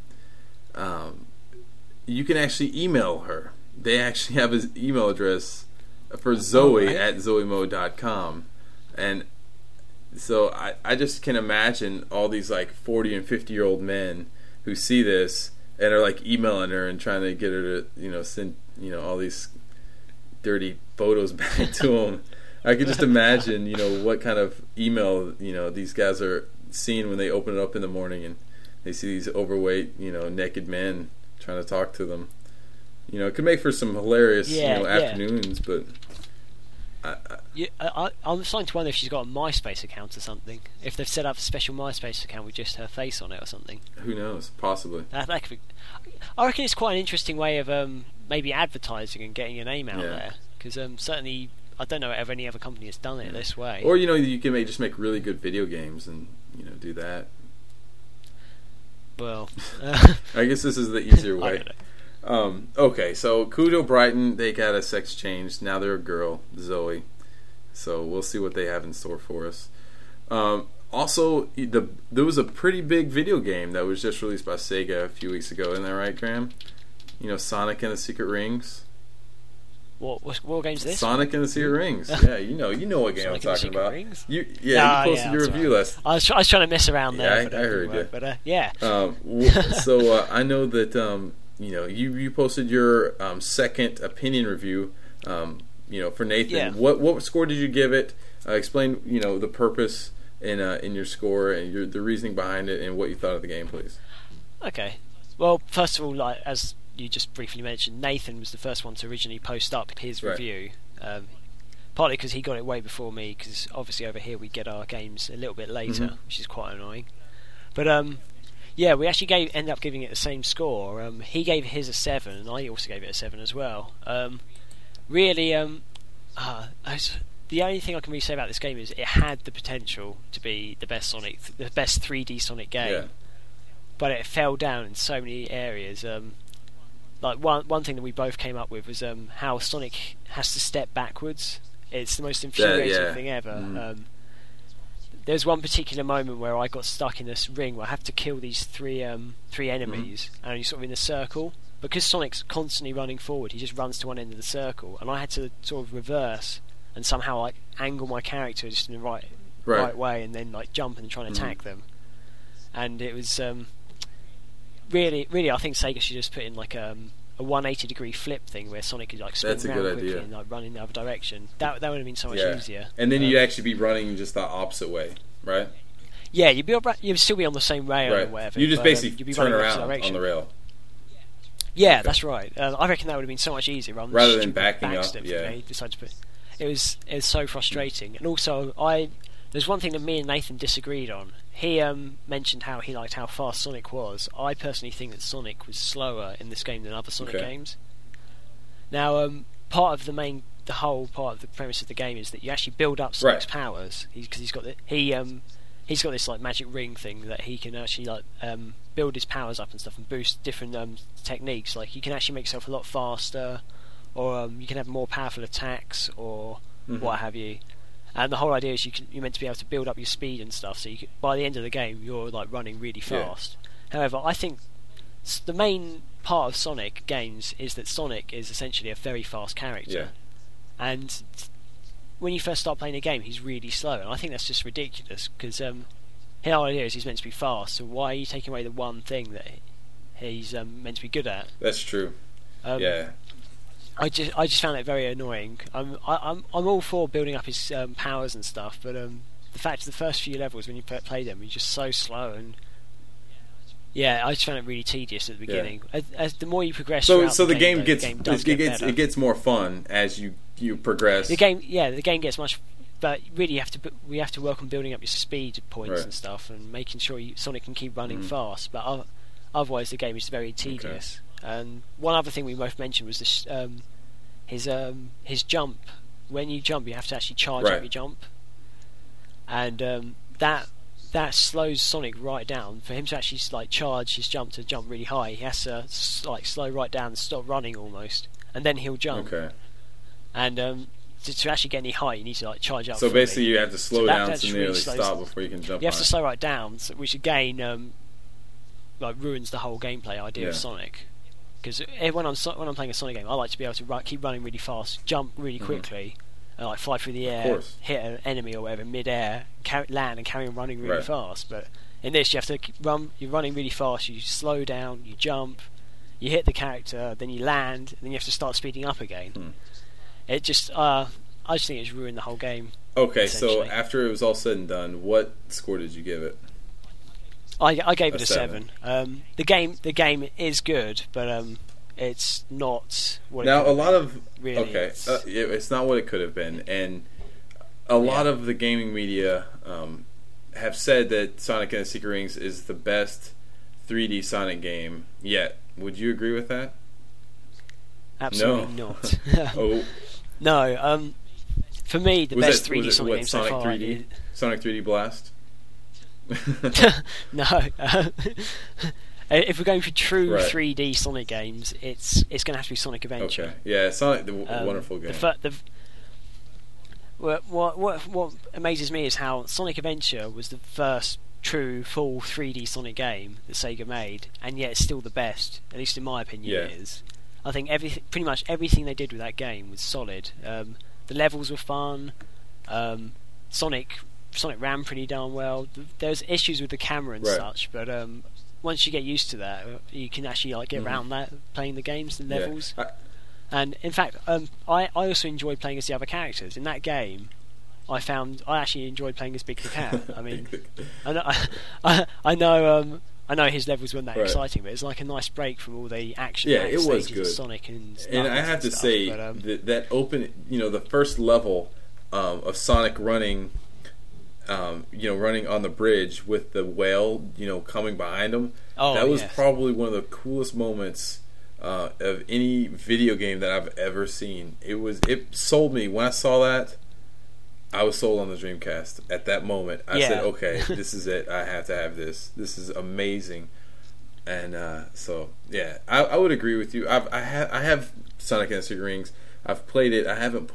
um, you can actually email her. They actually have his email address for Zoe Oh, right. at zoe mode dot com, and so I, I just can imagine all these like forty and fifty year old men who see this and are like emailing her and trying to get her to you know send you know all these dirty photos back to them. I could just imagine you know what kind of email you know these guys are seeing when they open it up in the morning and they see these overweight you know naked men trying to talk to them. You know, it could make for some hilarious Yeah, you know yeah. afternoons, but I, I, You, I, I, I'm starting to wonder if she's got a MySpace account or something. If they've set up a special MySpace account with just her face on it or something. who knows? Possibly. That, that could be, I reckon it's quite an interesting way of um, maybe advertising and getting your name out Yeah. there. Because um, certainly, I don't know if any other company has done it this way. Or you know, you can make, just make really good video games and you know do that. Well, uh, I guess this is the easier I way. don't know. Um, okay, so Cujo Brighton, they got a sex change. Now they're a girl, Zoe. So we'll see what they have in store for us. Um, also, the there was a pretty big video game that was just released by Sega a few weeks ago. Isn't that right, Graham? You know, Sonic and the Secret Rings. What, what, what game's this? Sonic and the Secret Rings. Yeah, you know, you know what game Sonic and I'm the talking Secret about. Rings? You, yeah, Nah, you posted yeah, your that's review right. last. I was, try- I was trying to mess around there. Yeah, I- but it I didn't heard work, you. But uh, yeah. Um, w- so uh, I know that um, you know you, you posted your um, second opinion review. Um, you know, for Nathan. Yeah. What what score did you give it? Uh, explain you know the purpose in uh, in your score and your the reasoning behind it and what you thought of the game, please. Okay. Well, first of all, like as you just briefly mentioned, Nathan was the first one to originally post up his Right. review. Um, partly because he got it way before me, because obviously over here we get our games a little bit later, Mhm. which is quite annoying. But um, yeah, we actually gave ended up giving it the same score. Um, he gave his a seven, and I also gave it a seven as well. Um, really, um, uh, I was- the only thing I can really say about this game is it had the potential to be the best Sonic, the best three D Sonic game. Yeah. But it fell down in so many areas. Um, like one one thing that we both came up with was um, how Sonic has to step backwards. It's the most infuriating yeah. thing ever. Mhm. Um, there's one particular moment where I got stuck in this ring where I have to kill these three um, three enemies, mm-hmm. and you're sort of in a circle. Because Sonic's constantly running forward, he just runs to one end of the circle, and I had to sort of reverse and somehow like angle my character just in the right right, right way, and then like jump and try and attack mm-hmm. them. And it was um, really, really, I think Sega should just put in like um, a one hundred eighty degree flip thing where Sonic could like spin That's a around good quickly idea. and like run in the other direction. That that would have been so much yeah. easier. And then um, you'd actually be running just the opposite way, right? Yeah, you'd be you'd still be on the same rail right. or whatever. You just but, basically um, you'd be turn running around direction. on the rail. Yeah, okay. that's right. Uh, I reckon that would have been so much easier rather than, rather than stupid backing up. backstep Yeah, they decided to put. It was it was so frustrating, and also I there's one thing that me and Nathan disagreed on. He um, mentioned how he liked how fast Sonic was. I personally think that Sonic was slower in this game than other Sonic okay. games. Now, um, part of the main, the whole part of the premise of the game is that you actually build up Sonic's right. powers because he's, he's got the, he um he's got this like magic ring thing that he can actually like um build his powers up and stuff and boost different um techniques. Like you can actually make yourself a lot faster, or um, you can have more powerful attacks, or mm-hmm. what have you. And the whole idea is you can, you're meant to be able to build up your speed and stuff, so you can, by the end of the game you're like running really fast. Yeah. However, I think the main part of Sonic games is that Sonic is essentially a very fast character, yeah. and when you first start playing a game, he's really slow, and I think that's just ridiculous because um, the whole idea is he's meant to be fast. So why are you taking away the one thing that he's um, meant to be good at? That's true. Um, yeah. I just I just found it very annoying. I'm I, I'm I'm all for building up his um, powers and stuff, but um, the fact the first few levels when you play them, you're just so slow, and yeah, I just found it really tedious at the beginning. Yeah. As, as the more you progress, so so the, the game, game gets the game does it get gets better. It gets more fun as you you progress. The game, yeah, the game gets much, but really you have to we have to work on building up your speed points right. and stuff, and making sure you, Sonic can keep running mm. fast. But uh, otherwise, the game is very tedious. Okay. And one other thing we both mentioned was this. Um, His um his jump. When you jump, you have to actually charge right. up your jump, and um, that that slows Sonic right down. For him to actually like charge his jump to jump really high, he has to like slow right down and stop running almost, and then he'll jump. Okay. And um, to, to actually get any height, you need to like charge up. So fully. basically, you have to slow so that, down to nearly really stop before you can jump. You have high. to slow right down, so, which again um, like ruins the whole gameplay idea yeah. of Sonic. Because when I'm when I'm playing a Sonic game, I like to be able to run, keep running really fast, jump really mm-hmm. quickly, and like fly through the air, hit an enemy or whatever mid-air, carry, land and carry on running really right. fast. But in this, you have to keep run. You're running really fast. You slow down. You jump. You hit the character. Then you land. And then you have to start speeding up again. Hmm. It just, uh, I just think it's ruined the whole game. Okay, so after it was all said and done, what score did you give it? I, I gave a it a seven. seven. Um, the game, the game is good, but um, it's not what. Now it a lot of really okay, it's, uh, it, it's not what it could have been, and a lot yeah. of the gaming media um, have said that Sonic and the Secret Rings is the best three D Sonic game yet. Would you agree with that? Absolutely no. not. oh, no. Um, for me, the was best that, three D was it, Sonic what, game Sonic so far. three D? Is... Sonic three D Blast. no. Uh, if we're going for true right. three D Sonic games, it's it's going to have to be Sonic Adventure. Okay. Yeah, Sonic, the um, wonderful game. The, fir- the, what, what what what amazes me is how Sonic Adventure was the first true full three D Sonic game that Sega made, and yet it's still the best. At least in my opinion, yeah. it is. I think everything, pretty much everything they did with that game was solid. Um, the levels were fun. Um, Sonic. Sonic ran pretty darn well. There's issues with the camera and right. such, but um, once you get used to that, you can actually like get mm-hmm. around that playing the games and levels. Yeah. I- and in fact, um, I I also enjoyed playing as the other characters in that game. I found I actually enjoyed playing as Big the Cat. I mean, I know I, I know um, I know his levels weren't that right. exciting, but it's like a nice break from all the action. Yeah, it was stages good. Of Sonic and and I have and to stuff, say but, um, that that open, you know, the first level um, of Sonic running. Um, you know, running on the bridge with the whale, you know, coming behind him. Oh, that was yes. probably one of the coolest moments uh, of any video game that I've ever seen. It was, it sold me when I saw that. I was sold on the Dreamcast at that moment. I yeah. said, "Okay, this is it. I have to have this. This is amazing." And uh, so, yeah, I, I would agree with you. I've, I have, I have Sonic and the Secret Rings. I've played it. I haven't put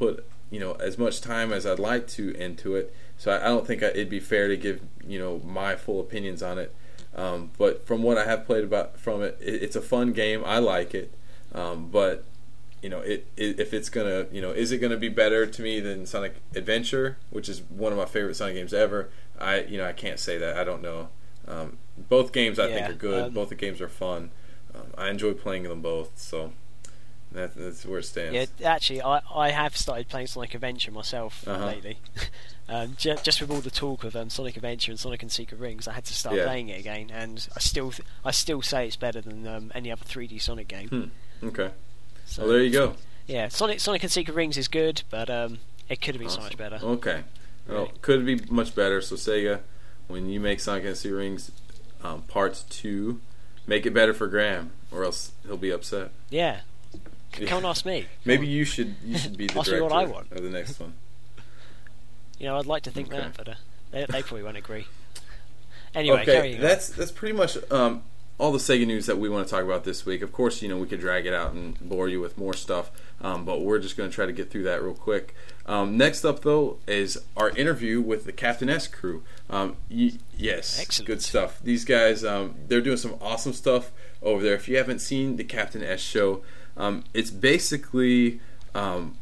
you know, as much time as I'd like to into it. So I, I don't think I, it'd be fair to give, you know, my full opinions on it. Um, but from what I have played about from it, it it's a fun game. I like it. Um, but you know, it, it if it's gonna, you know, is it gonna be better to me than Sonic Adventure, which is one of my favorite Sonic games ever? I, you know, I can't say that. I don't know. Um, both games I Yeah, think are good. um, both the games are fun. Um, I enjoy playing them both. So that, that's where it stands. Yeah, actually, I, I have started playing Sonic Adventure myself Uh-huh. lately. um, j- just with all the talk of um, Sonic Adventure and Sonic and Secret Rings, I had to start Yeah. playing it again, and I still th- I still say it's better than um, any other three D Sonic game. Hmm. Okay. So, Well, there you go. Yeah, Sonic Sonic and Secret Rings is good, but um, it could have been so Awesome. much better. Okay. Well, Really. could be much better. So Sega, when you make Sonic and the Sea Rings um, Part Two, make it better for Graham, or else he'll be upset. Yeah, C- Yeah. come and ask me. Maybe you should you should be the Ask me director what I want. of the next one. You know, I'd like to think Okay. that, but uh, they, they probably won't agree. Anyway, Okay, carrying on. that's that's pretty much um, all the Sega news that we want to talk about this week. Of course, you know, we could drag it out and bore you with more stuff, um, but we're just going to try to get through that real quick. Um, next up, though, is our interview with the Captain S crew. Um, y- yes, Excellent. good stuff. These guys, um, they're doing some awesome stuff over there. If you haven't seen the Captain S show, um, it's basically um,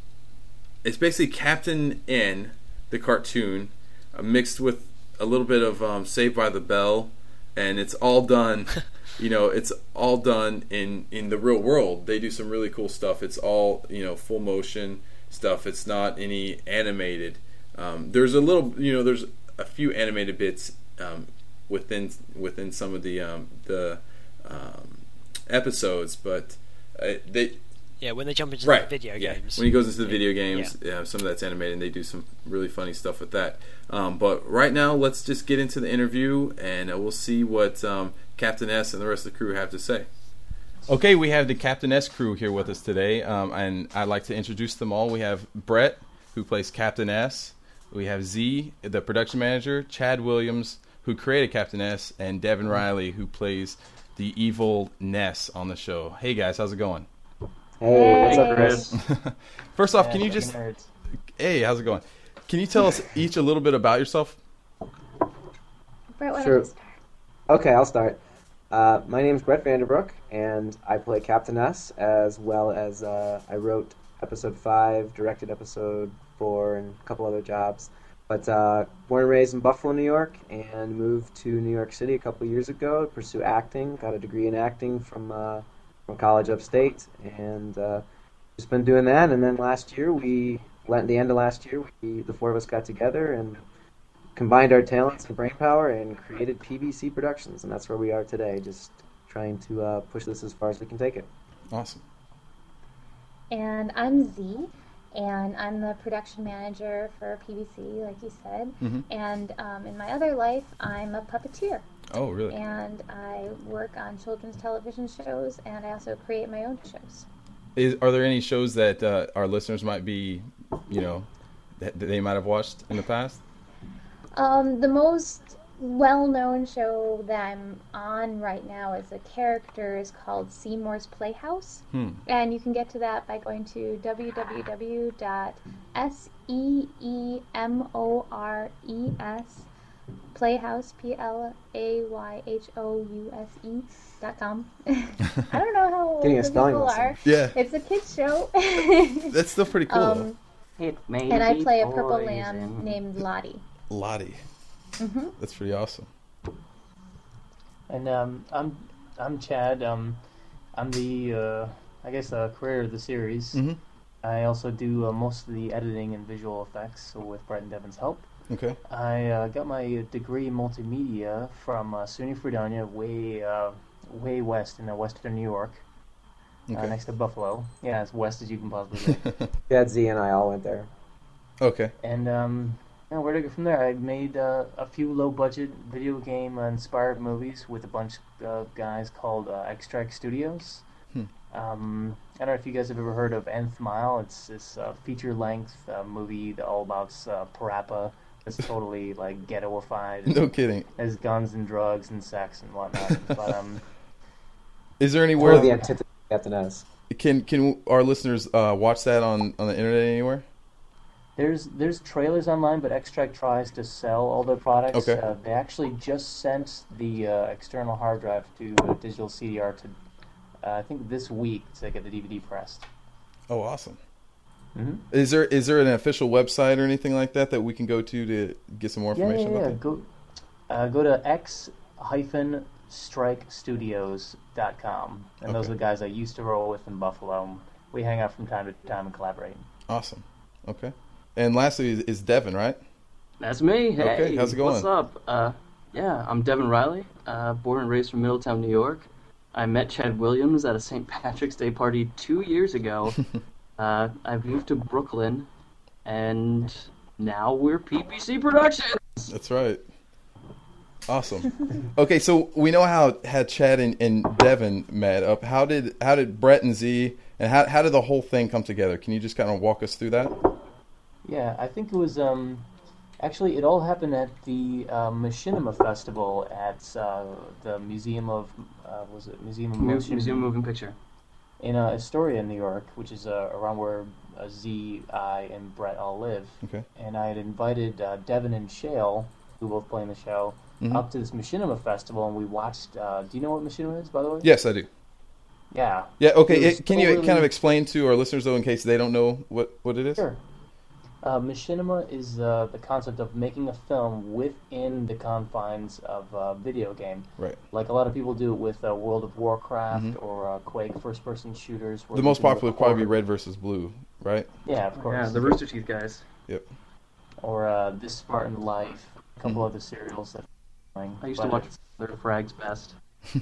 it's basically Captain N, the cartoon, uh, mixed with a little bit of um, Saved by the Bell, and it's all done. You know, it's all done in in the real world. They do some really cool stuff. It's all, you know, full motion stuff. It's not any animated. Um, there's a little, you know, there's a few animated bits um, within within some of the um, the um, episodes, but uh, they. Yeah, when they jump into Right. the video yeah. games. When he goes into the video games, yeah. some of that's animated, and they do some really funny stuff with that. Um, but right now, let's just get into the interview, and uh, we'll see what um, Captain S and the rest of the crew have to say. Okay, we have the Captain S crew here with us today, um, and I'd like to introduce them all. We have Brett, who plays Captain S. We have Z, the production manager, Chad Williams, who created Captain S, and Devin Riley, who plays the evil Ness on the show. Hey guys, how's it going? Hey, what's up, Chris? First off, Yeah, can you fucking just nerds. hey, how's it going? Can you tell us each a little bit about yourself? Brett, why Sure. don't you start? Okay, I'll start. Uh, my name's Brett Vanderbrook, and I play Captain S, as well as uh, I wrote episode five, directed episode four, and a couple other jobs. But uh, born and raised in Buffalo, New York, and moved to New York City a couple years ago to pursue acting. Got a degree in acting from uh, from college upstate, and uh, just been doing that. And then last year, we, at the end of last year, we the four of us got together and combined our talents and brainpower and created P B C Productions, and that's where we are today, just trying to uh, push this as far as we can take it. Awesome. And I'm Z, and I'm the production manager for P B C, like you said. Mhm. And um, in my other life, I'm a puppeteer, Oh, really? and I work on children's television shows, and I also create my own shows. Is, are there any shows that uh, our listeners might be, you know, that, that they might have watched in the past? Um, the most well-known show that I'm on right now as a character is called Seymour's Playhouse. Hmm. And you can get to that by going to w w w dot seemores playhouse, P L A Y H O U S E dot com. I don't know how old Getting a the spelling people lesson. are. Yeah, It's a kid's show. that's still pretty cool. um, It may and I be play a purple lamb poison. named Lottie. though. Lottie. hmm That's pretty awesome. And um, I'm I'm Chad. Um, I'm the uh, I guess uh, creator of the series. Mhm. I also do uh, most of the editing and visual effects, so with Brett and Devin's help. Okay. I uh, got my degree in multimedia from uh, SUNY Fredonia, way uh, way west in uh, western New York, uh, Okay. next to Buffalo. Yeah, as west as you can possibly get. Chad, Z, and I all went there. Okay. And um, yeah, where to go from there? I made uh, a few low-budget video game-inspired movies with a bunch of guys called uh, Extract Studios. Hmm. Um, I don't know if you guys have ever heard of Nth Mile. It's this uh, feature-length uh, movie that all about uh, Parappa. It's totally like ghettoified. No kidding. There's guns and drugs and sex and whatnot. But um, Is there We're anywhere the antithesis of Captain S. can can our listeners uh, watch that on, on the internet anywhere? There's there's trailers online, but Extract tries to sell all their products. Okay. Uh, they actually just sent the uh, external hard drive to a digital C D R to, uh, I think this week to get the D V D pressed. Oh, awesome. Mm-hmm. Is there is there an official website or anything like that that we can go to to get some more Yeah, information yeah, yeah. about that? Go, uh, go to x strike studios dot com, and those Okay. are the guys I used to roll with in Buffalo. We hang out from time to time and collaborate. Awesome. Okay. And lastly is, is Devin, right? That's me. Hey, Okay, how's it going? What's up? Uh, yeah, I'm Devin Riley, uh, born and raised from Middletown, New York. I met Chad Williams at a Saint Patrick's Day party two years ago. uh, I've moved to Brooklyn, and now we're P P C Productions. That's right. Awesome. Okay, so we know how had Chad and, and Devin met up. How did how did Brett and Z and how how did the whole thing come together? Can you just kind of walk us through that? Yeah, I think it was um, actually it all happened at the uh, Machinima Festival at uh, the Museum of uh, was it Museum of Mu- Motion Museum Moving Picture. in uh, Astoria, New York, which is uh, around where uh, Z, I, and Brett all live. Okay. And I had invited uh, Devin and Shale, who both play in the show, Mhm. up to this Machinima Festival, and we watched. Uh, do you know what Machinima is, by the way? Yes, I do. Yeah. Yeah. Okay. It was It- can you totally- kind of explain to our listeners though, in case they don't know what what it is? Sure. Uh, Machinima is uh, the concept of making a film within the confines of a video game. Right. Like a lot of people do it with uh, World of Warcraft Mhm. or uh, Quake first-person shooters. where The you most can do popular a would probably be horror- Red versus Blue, right? Yeah, of course. Yeah, the Rooster Teeth guys. Yep. Or uh, This Spartan Life, a couple Mhm. other serials that. I used to but watch it's- their Frags Best.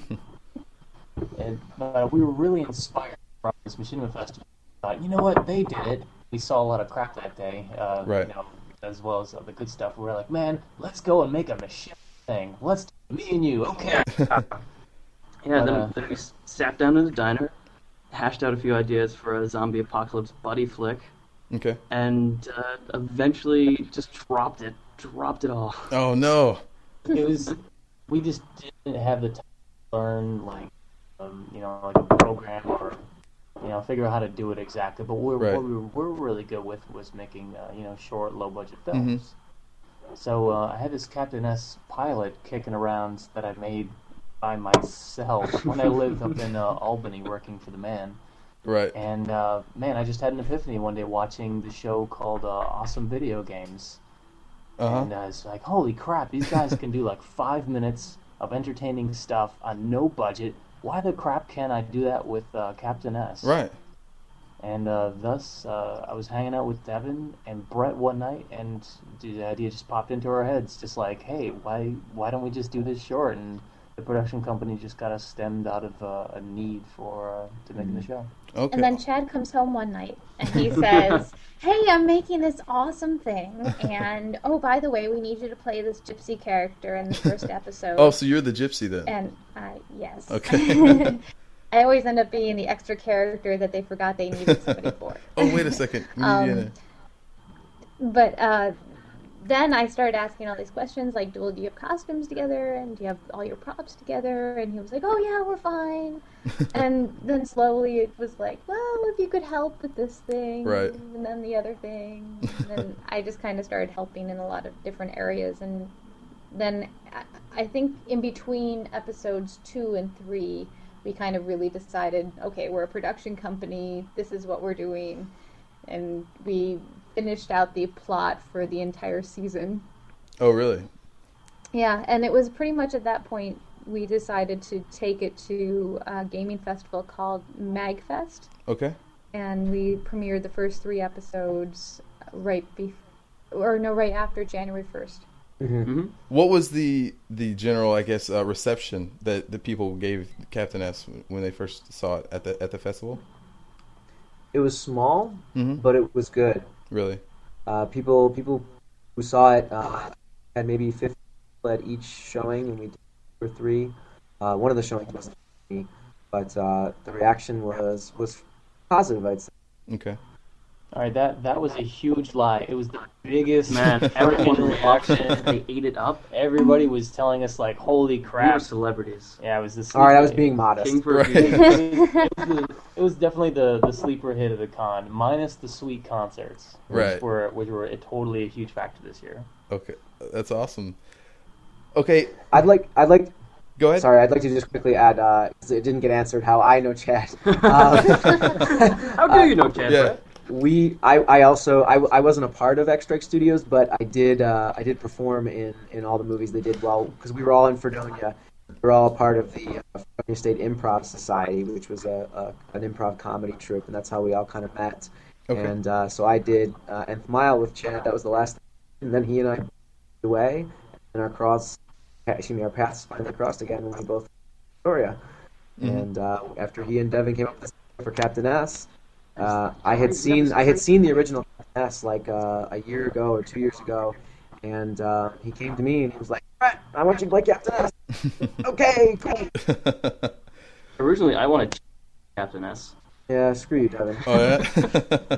And, uh, we were really inspired from this Machinima Festival. Thought, you know what, they did it. We saw a lot of crap that day, uh, Right. you know, as well as uh, the good stuff. We were like, man, let's go and make a Machinima thing. Let's do it, me and you, okay. Yeah, But, then, uh, then we s- sat down in the diner, hashed out a few ideas for a zombie apocalypse buddy flick, Okay. and uh, eventually just dropped it. Dropped it all. Oh no. It was, we just didn't have the time to learn, like, um, you know, like a program or, you know, figure out how to do it exactly. But we're, Right. what we were, we're really good with was making, uh, you know, short, low-budget Mm-hmm. films. So uh, I had this Captain S pilot kicking around that I made by myself when I lived up in uh, Albany working for the man. Right. And, uh, man, I just had an epiphany one day watching the show called uh, Awesome Video Games. Uh huh. And uh, it's like, holy crap, these guys can do like five minutes of entertaining stuff on no budget. Why the crap can't I do that with uh, Captain S? Right. And uh, thus, uh, I was hanging out with Devin and Brett one night, and the idea just popped into our heads, just like, hey, why why don't we just do this short? And the production company just got us stemmed out of uh, a need for uh, to making the show. Okay. And then Chad comes home one night and he says, "Hey, I'm making this awesome thing, and oh, by the way, we need you to play this gypsy character in the first episode." Oh, so you're the gypsy then? And uh, yes. Okay. I always end up being the extra character that they forgot they needed somebody for. Oh, wait a second. We need Um, you to- But uh, then I started asking all these questions, like, well, do you have costumes together, and do you have all your props together? And he was like, oh, yeah, we're fine. And then slowly it was like, well, if you could help with this thing, Right. and then the other thing. And then I just kind of started helping in a lot of different areas. And then I- I think in between episodes two and three, we kind of really decided, okay, we're a production company, this is what we're doing. And we finished out the plot for the entire season. Oh, really? Yeah, and it was pretty much at that point we decided to take it to a gaming festival called MagFest, Okay. and we premiered the first three episodes right bef- or no, right after January first. Mm-hmm. What was the the general, I guess, uh, reception that the people gave Captain S when they first saw it at the at the festival? It was small, Mm-hmm. but it was good. Really? Uh, people people who saw it uh, had maybe fifty people at each showing, and we did two or three. Uh, one of the showings wasn't me, but uh, the reaction was was positive, I'd say. Okay. All right, that that was a huge lie. It was the biggest Man, everyone freaking watched it. reaction. They ate it up. Everybody was telling us like, "Holy We were crap!" celebrities. Yeah, it was the. All right, I was sleeper being hit. modest. King for a Right. few days. It was, it, was the, it was definitely the, the sleeper hit of the con, minus the sweet concerts, which Right. were which were a, totally a huge factor this year. Okay, that's awesome. Okay, I'd like, I'd like, go ahead. sorry, I'd like to just quickly add, uh, 'cause it didn't get answered how I know Chad. Um, How do you know, Chad? Yeah. Brett? we, I, I also, I, I wasn't a part of X Strike Studios, but I did, uh, I did perform in, in all the movies they did well, because we were all in Fredonia. We were all part of the uh, Fredonia State Improv Society, which was a, a an improv comedy troupe, and that's how we all kind of met. Okay. And uh, so I did uh, Nth Mile with Chad. That was the last thing. And then he and I moved away, and our cross, excuse me, our paths finally crossed again when we both Victoria. Mhm. And uh, after he and Devin came up with this for Captain S, uh, I had seen I had seen the original Captain S like uh, a year ago or two years ago, and uh, he came to me and he was like, "Brett, I want you to play Captain S." Okay, cool. Originally, I wanted Captain S. Yeah, screw you, Devin. Oh yeah.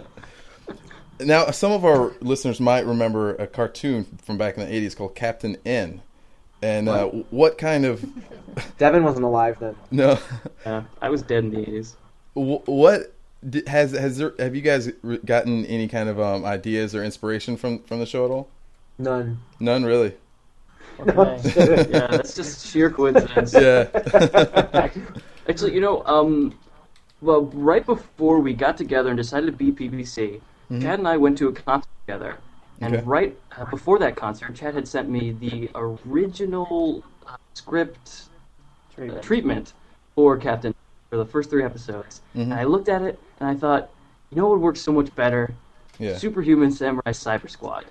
Now, some of our listeners might remember a cartoon from back in the eighties called Captain N. And uh, what kind of Devin wasn't alive then. no? Yeah, I was dead in the eighties. Wh- What di- has has there? Have you guys re- gotten any kind of um, ideas or inspiration from from the show at all? None. None, really. What can I- Yeah, that's just sheer coincidence. Yeah. Actually, you know, um, well, right before we got together and decided to be P B C, Chad and I went to a concert together. And Okay. right uh, before that concert, Chad had sent me the original uh, script uh, Treatment. treatment for Captain for the first three episodes. Mhm. And I looked at it and I thought, you know what would work so much better? Yeah. Superhuman Samurai Cyber Squad.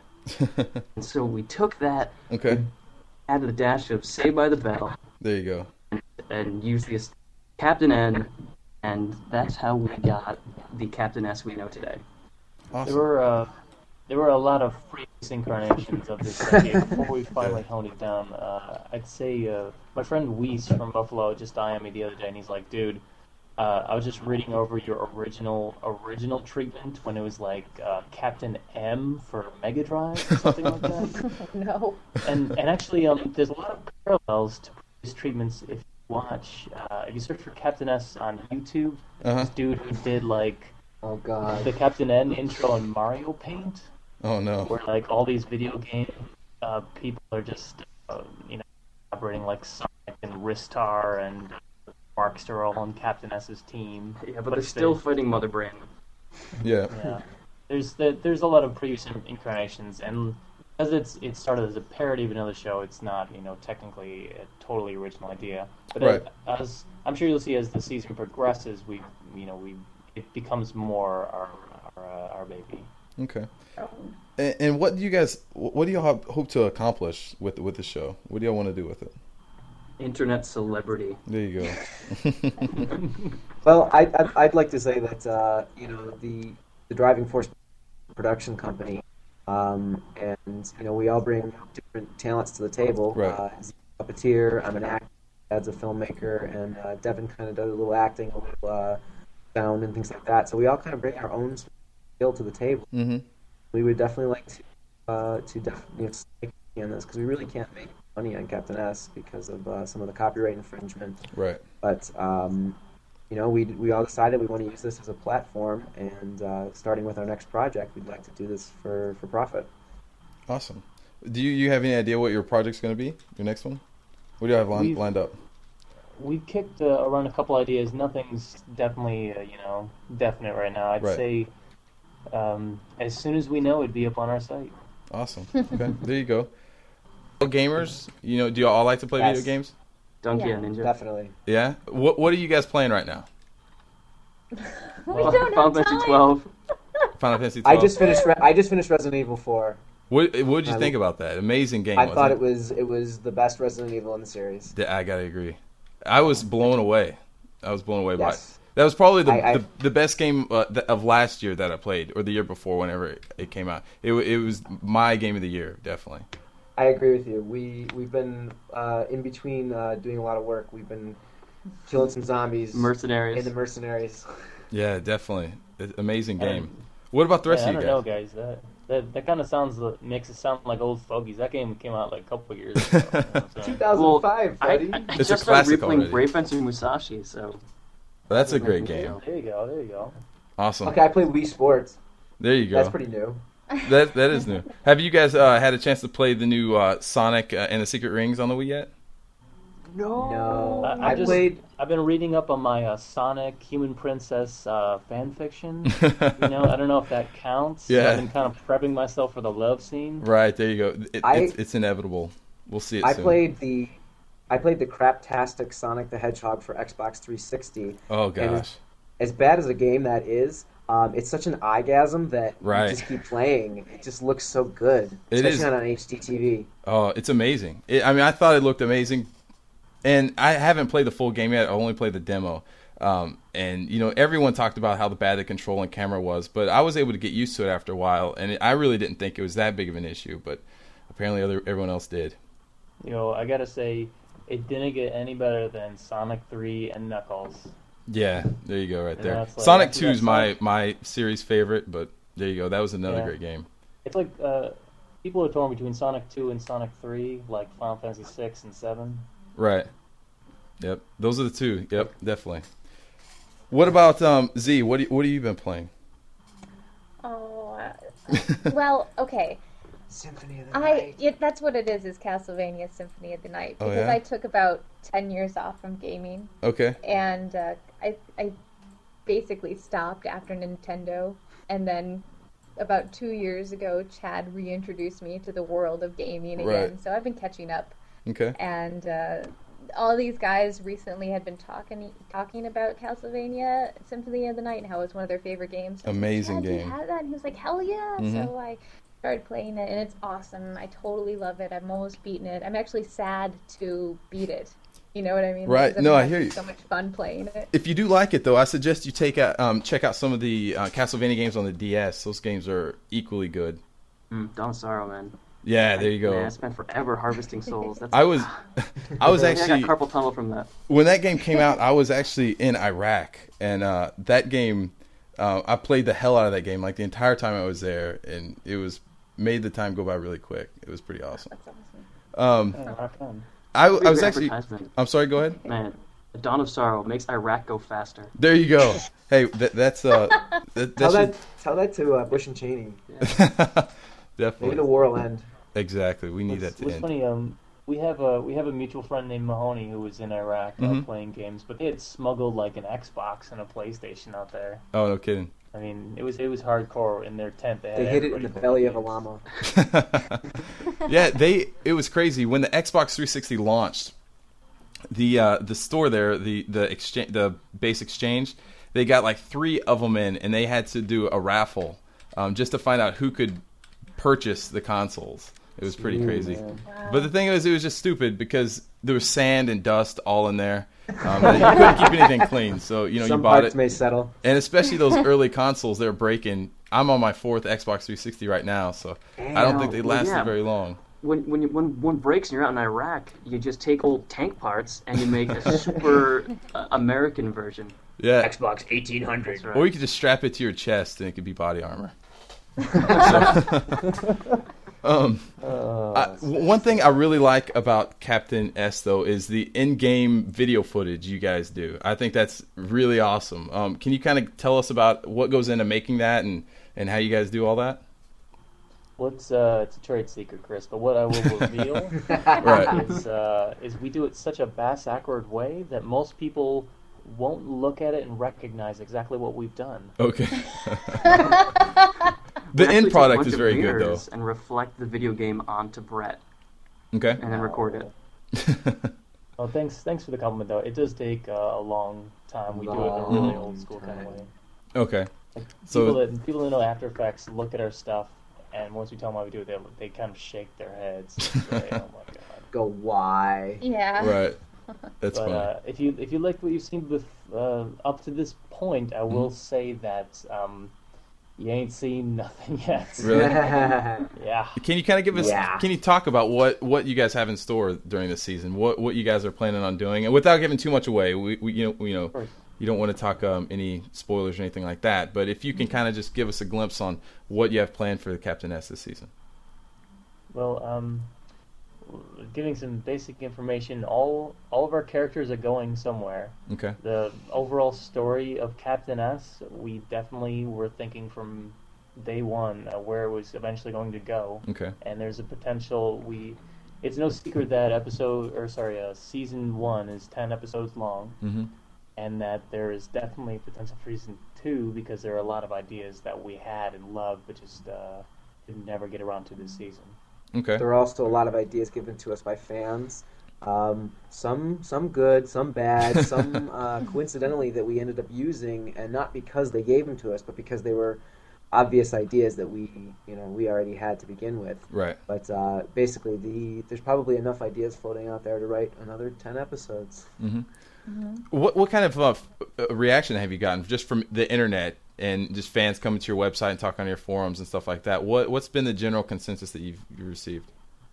And so we took that, Okay. added a dash of Saved by the Bell, There you go. and used the Captain N, and that's how we got the Captain S we know today. There Awesome. were uh, there were a lot of previous incarnations of this idea before we finally honed it down. Uh, I'd say uh, my friend Weiss from Buffalo just I M me the other day, and he's like, "Dude, uh, I was just reading over your original original treatment when it was like uh, Captain M for Mega Drive or something like that." No. And and actually, um, there's a lot of parallels to previous treatments if you watch. Uh, if you search for Captain S on YouTube, Uh-huh. this dude who did like Oh God. the Captain N intro in Mario Paint, Oh no. where like all these video game uh, people are just uh, you know operating like Sonic and Ristar and Markster all on Captain S's team. Yeah, but, they're still fighting Mother Brain. Yeah. yeah. There's the, there's a lot of previous in- incarnations, and as it's it started as a parody of another show, it's not you know technically a totally original idea. But Right. as, as I'm sure you'll see as the season progresses, we you know we it becomes more our our, uh, our baby. Okay. And, and what do you guys? What do you all hope to accomplish with with the show? What do y'all want to do with it? Internet celebrity. There you go. Well, I, I'd, I'd like to say that uh, you know the the driving force production company, um, and you know we all bring different talents to the table. Right. Uh, he's a puppeteer. I'm an actor. Dad's a filmmaker, and uh, Devin kind of does a little acting, a little uh, sound, and things like that. So we all kind of bring our own skill to the table. hmm We would definitely like to uh, to def- you know, make money on this because we really can't make money on Captain S because of uh, some of the copyright infringement. Right. But um, you know, we we all decided we want to use this as a platform, and uh, starting with our next project, we'd like to do this for, for profit. Awesome. Do you, you have any idea what your project's going to be? Your next one? What do you have line, We've- lined up? We've kicked uh, around a couple ideas. Nothing's definitely uh, you know definite right now. I'd Right. say um, as soon as we know, it'd be up on our site. Awesome. Okay. There you go. Well, gamers, you know, do you all like to play Yes. video games? Donkey Yeah. and Ninja. Definitely. Yeah. What What are you guys playing right now? We Well, don't Final have Fantasy time. twelve. Final Fantasy I twelve. just finished. Re- I just finished Resident Evil four. What What did you I- think about that? Amazing game. I wasn't thought it was it was the best Resident Evil in the series. Yeah, I gotta agree. I was blown away. I was blown away Yes. by it. That was probably the I- I- the, the best game uh, th- of last year that I played, or the year before, whenever it, it came out. It wa- it was my game of the year, definitely. I agree with you. We we've been uh, in between uh, doing a lot of work. We've been killing some zombies Mercenaries. in the mercenaries. Yeah, definitely. It's amazing game. What about the rest Yeah, I of you don't guys? know, guys. That that, that kind of sounds makes it sound like old fogies. That game came out like a couple of years ago. You know what I'm saying? two thousand five, I, buddy. I, I It's a just started classic replaying already. Brave Fencer Musashi, so That's a great game. There you go. There you go. Awesome. Okay, I play Wii Sports. There you go. That's pretty new. That that is new. Have you guys uh, had a chance to play the new uh, Sonic uh, and the Secret Rings on the Wii yet? No, I- I I just- played. I've been reading up on my uh, Sonic Human Princess uh, fan fiction. You know, I don't know if that counts. Yeah. I've been kind of prepping myself for the love scene. Right, there you go. It, I- it's, it's inevitable. We'll see it I soon. played the. I played the craptastic Sonic the Hedgehog for Xbox three sixty. Oh and gosh. As bad as a game that is, um, it's such an eyegasm that Right. you just keep playing. It just looks so good, It especially is. on an H D T V. Oh, it's amazing. It, I mean, I thought it looked amazing, and I haven't played the full game yet. I only played the demo. Um, and you know, everyone talked about how the bad the control and camera was, but I was able to get used to it after a while, and it, I really didn't think it was that big of an issue. But apparently, other everyone else did. You know, I gotta say, it didn't get any better than Sonic three and Knuckles. Yeah, there you go, right Yeah, there. that's like- Sonic that's- Two is that's my Sonic- my series favorite, but there you go. That was another Yeah. great game. It's like uh, people are torn between Sonic two and Sonic three, like Final Fantasy six and seven. Right. Yep. Those are the two. Yep, definitely. What about um, Z? What do you, what have you been playing? Oh, uh, well, okay. Symphony of the I Night. it, that's what it is. Is Castlevania Symphony of the Night Oh, because yeah? I took about ten years off from gaming, Okay. and uh, I I basically stopped after Nintendo, and then about two years ago, Chad reintroduced me to the world of gaming again. Right. So I've been catching up, Okay. and uh, all these guys recently had been talking talking about Castlevania Symphony of the Night and how it's one of their favorite games. I was like, Amazing "Chad, do you game." have that? And he was like, hell yeah! Mhm. So I started playing it, and it's awesome. I totally love it. I'm almost beaten it. I'm actually sad to beat it. You know what I mean? Right. Because I've No, been I having hear you. So much fun playing it. If you do like it, though, I suggest you take out, um, check out some of the uh, Castlevania games on the D S. Those games are equally good. Mm, Dawn of Sorrow, man. Yeah, there you go. Man, I spent forever harvesting souls. That's, I was, I was I actually got carpal tunnel from that. when that game came out, I was actually in Iraq, and uh, that game, uh, I played the hell out of that game like the entire time I was there, and it was made the time go by really quick. It was pretty awesome. That's awesome. Um, Yeah, a lot of fun. I, I Pretty was good actually. advertisement. I'm sorry. Go ahead. Man, Dawn of Sorrow makes Iraq go faster. There you go. Hey, that, that's uh, that, Tell that that, tell that to uh, Bush and Cheney. should Maybe the definitely war will end. exactly. We need What's, that to what's end. funny, um, we have a we have a mutual friend named Mahoney who was in Iraq uh, Mhm. playing games, but they had smuggled like an Xbox and a PlayStation out there. Oh, no kidding. I mean, it was it was hardcore in their tent. They, had They hid it in everybody the playing belly of a games. llama. Yeah, they. It was crazy when the Xbox three sixty launched. The uh, the store there, the the exchange, the base exchange, they got like three of them in, and they had to do a raffle um, just to find out who could purchase the consoles. It was pretty crazy. man. But the thing is, it was just stupid because there was sand and dust all in there. Um, and you couldn't keep anything clean, so you know Some you bought parts it. may settle. And especially those early consoles, they're breaking. I'm on my fourth Xbox three sixty right now, so I don't think they Well, lasted yeah. very long. When when you, when one breaks and you're out in Iraq, you just take old tank parts and you make a super uh, American version. Yeah, Xbox eighteen hundred. That's right. or you could just strap it to your chest and it could be body armor. So, um, Oh, I, w- one thing I really like about Captain S though is the in-game video footage you guys do. I think that's really awesome. Um, can you kind of tell us about what goes into making that and, and how you guys do all that? What's uh, it's a trade secret, Chris. But what I will reveal Right. is uh, is we do it such a bass backward way that most people won't look at it and recognize exactly what we've done. Okay. We The actually end take a product bunch is of very good though. mirrors and reflect the video game onto Brett Okay. and then record it. Oh, thanks, thanks for the compliment, though. It does take uh, a long time. We do it in a really old school kind of way. Okay. Like, So- people that people that know After Effects look at our stuff, and once we tell them how we do it, they they kind of shake their heads. And say, oh my god! Go why? Yeah. Right. That's But funny. uh, if you if you like what you've seen with, uh, up to this point, I will Mm-hmm. say that um, you ain't seen nothing yet. Really? Yeah. Can you kind of give us? Yeah. Can you talk about what, what you guys have in store during the season? What what you guys are planning on doing, and without giving too much away, we, we you know you know course. you don't want to talk um, any spoilers or anything like that. But if you can kind of just give us a glimpse on what you have planned for the Captain S this season. Well, um, giving some basic information, all all of our characters are going somewhere. Okay. The overall story of Captain S, we definitely were thinking from day one uh, where it was eventually going to go. Okay. And there's a potential we. It's no secret that episode or sorry, uh, season one is ten episodes long, Mm-hmm. and that there is definitely potential for season two because there are a lot of ideas that we had and loved, but just uh, didn't never get around to this season. Okay. There are also a lot of ideas given to us by fans. Um, some some good, some bad, some uh, coincidentally that we ended up using, and not because they gave them to us, but because they were obvious ideas that we you know we already had to begin with. Right. But uh, basically, the there's probably enough ideas floating out there to write another ten episodes. Mm-hmm. What what kind of uh, f- uh, reaction have you gotten just from the internet and just fans coming to your website and talking on your forums and stuff like that? What what's been the general consensus that you've you received?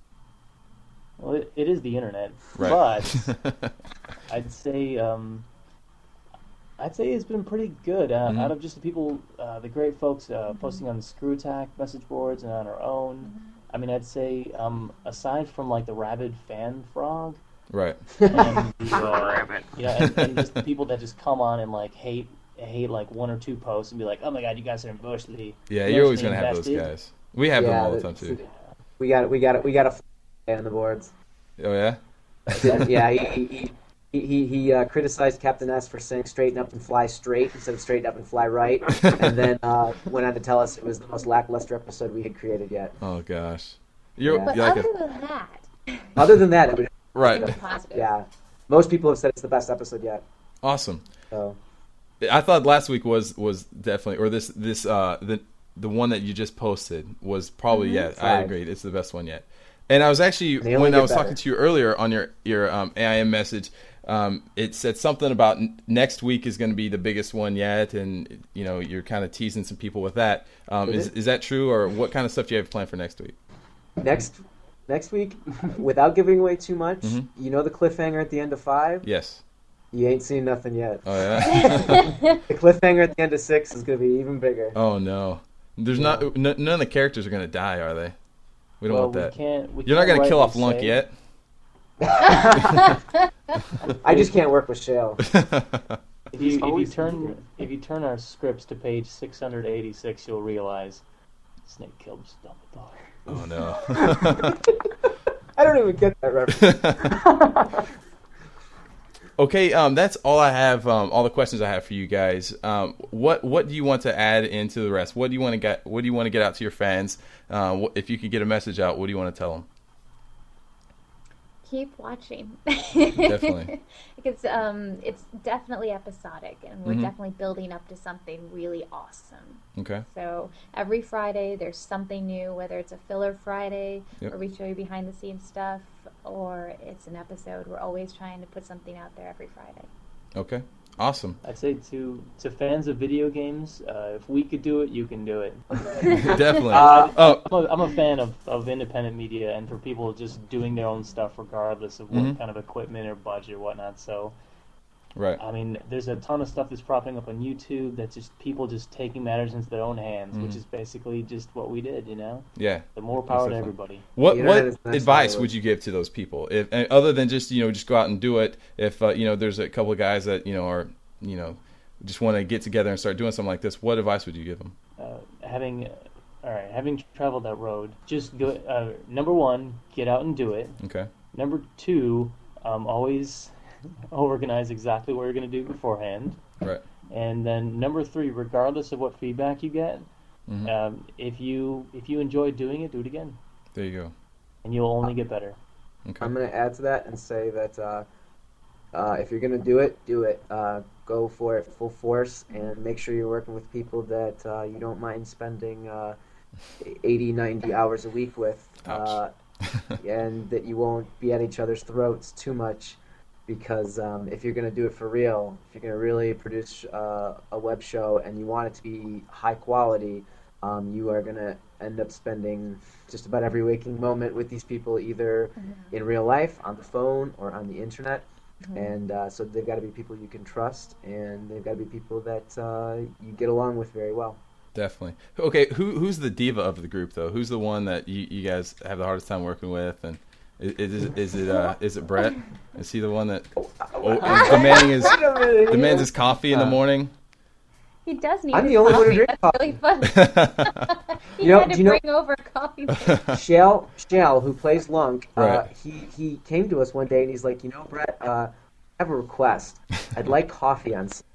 Well, it, it is the internet, Right. but I'd say um, I'd say it's been pretty good. Uh, Mhm. Out of just the people, uh, the great folks uh, posting on the Screw Attack message boards and on our own. I mean, I'd say um, aside from like the rabid fan frog, Right. and the, uh, you know, and, and just the people that just come on and like hate hate like one or two posts and be like, oh my god, you guys are emotionally Yeah, you're always emotionally gonna have those invested. guys. We have them Yeah, all the the- time too. We got we got we got a fly on the boards. Oh yeah. Yeah, he he he, he, he uh, criticized Captain S for saying straighten up and fly straight instead of straighten up and fly right, and then uh, went on to tell us it was the most lackluster episode we had created yet. Oh gosh. You're, Yeah. But you're like other a, than that, Other than that, it was, right. it's positive. yeah, most people have said it's the best episode yet. Awesome. So I thought last week was was definitely, or this this uh the the one that you just posted was probably Mm-hmm. yeah. I Five. agreed. It's the best one yet. And I was actually They only when I get was better. talking to you earlier on your your um, A I M message, um, it said something about n- next week is going to be the biggest one yet, and you know you're kind of teasing some people with that. Um, Is is it? is that true, or what kind of stuff do you have planned for next week? next next week, without giving away too much, Mhm. you know the cliffhanger at the end of five. Yes. You ain't seen nothing yet. Oh yeah. The cliffhanger at the end of six is going to be even bigger. Oh no. There's not n- none of the characters are going to die, are they? We don't well, want that. we can't. We You're not can't going to kill off rightly Lunk say- yet. I just can't work with Shale. If you, if you always turn if you turn our scripts to page six hundred eighty-six, you'll realize Snake killed Dumbledore. Oh no. I don't even get that reference. Okay, um, that's all I have. Um, all the questions I have for you guys. Um, what what do you want to add into the rest? What do you want to get? What do you want to get out to your fans? Uh, wh- if you could get a message out, what do you want to tell them? Keep watching. Definitely. Because um, it's definitely episodic, and we're Mhm. definitely building up to something really awesome. Okay. So every Friday there's something new, whether it's a filler Friday Yep. where we show you behind the scenes stuff, or it's an episode. We're always trying to put something out there every Friday. Okay. Awesome. I'd say to to fans of video games, uh, if we could do it, you can do it. Definitely. Uh, oh, I'm a, I'm a fan of, of independent media and for people just doing their own stuff regardless of what Mhm. kind of equipment or budget or whatnot. So, right. I mean, there's a ton of stuff that's propping up on YouTube that's just people just taking matters into their own hands, which Mhm. is basically just what we did, you know? Yeah. The more power to definitely. everybody. What The what internet is the next advice Hollywood. would you give to those people? If and other than just you know just go out and do it. If uh, you know there's a couple of guys that you know are you know just want to get together and start doing something like this, what advice would you give them? Uh, having, all right, having traveled that road, just go. Uh, number one, get out and do it. Okay. Number two, um, always organize exactly what you're going to do beforehand. Right. And then number three, regardless of what feedback you get, Mhm. um, if you if you enjoy doing it, do it again, There you go. and you'll only get better. Okay. I'm going to add to that and say that uh, uh, if you're going to do it, do it. Uh, go for it full force and make sure you're working with people that uh, you don't mind spending uh, eighty, ninety hours a week with. Uh, and that you won't be at each other's throats too much, because um, if you're going to do it for real, if you're going to really produce uh, a web show and you want it to be high quality, um, you are going to end up spending just about every waking moment with these people, either in real life, on the phone, or on the internet. And uh, so they've got to be people you can trust, and they've got to be people that uh, you get along with very well. Definitely. Okay, who who's the diva of the group though? Who's the one that you, you guys have the hardest time working with? And is is, is it uh, is it Brett? Is he the one that oh, is demanding his demands his coffee in the morning? He does need I'm his the only one who coffee. drinks That's really fun. he You know- had do to you know- bring over coffee. Shell, Shell, who plays Lunk, uh, Right. he he came to us one day and he's like, you know, Brett, uh, I have a request. I'd like coffee on. s-"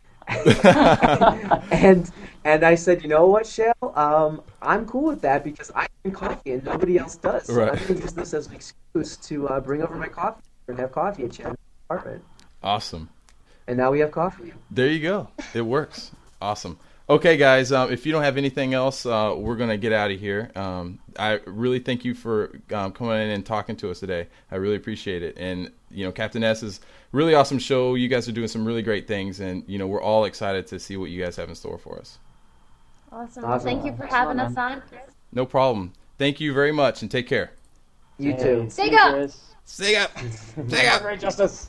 and and I said, you know what, Shell, um, I'm cool with that because I drink coffee and nobody else does. So Right. I'm going to use this as an excuse to uh, bring over my coffee and have coffee at Chad's apartment. Awesome. And now we have coffee. There you go. It works. Awesome. Okay, guys, um, if you don't have anything else, uh, we're going to get out of here. Um, I really thank you for um, coming in and talking to us today. I really appreciate it. And, you know, Captain S is a really awesome show. You guys are doing some really great things, and, you know, we're all excited to see what you guys have in store for us. Awesome. Awesome. Thank you for Thanks having a us lot, on. No problem. Thank you very much, and take care. You Hey, too. see you, Sega! Chris. See ya. See ya. Great justice.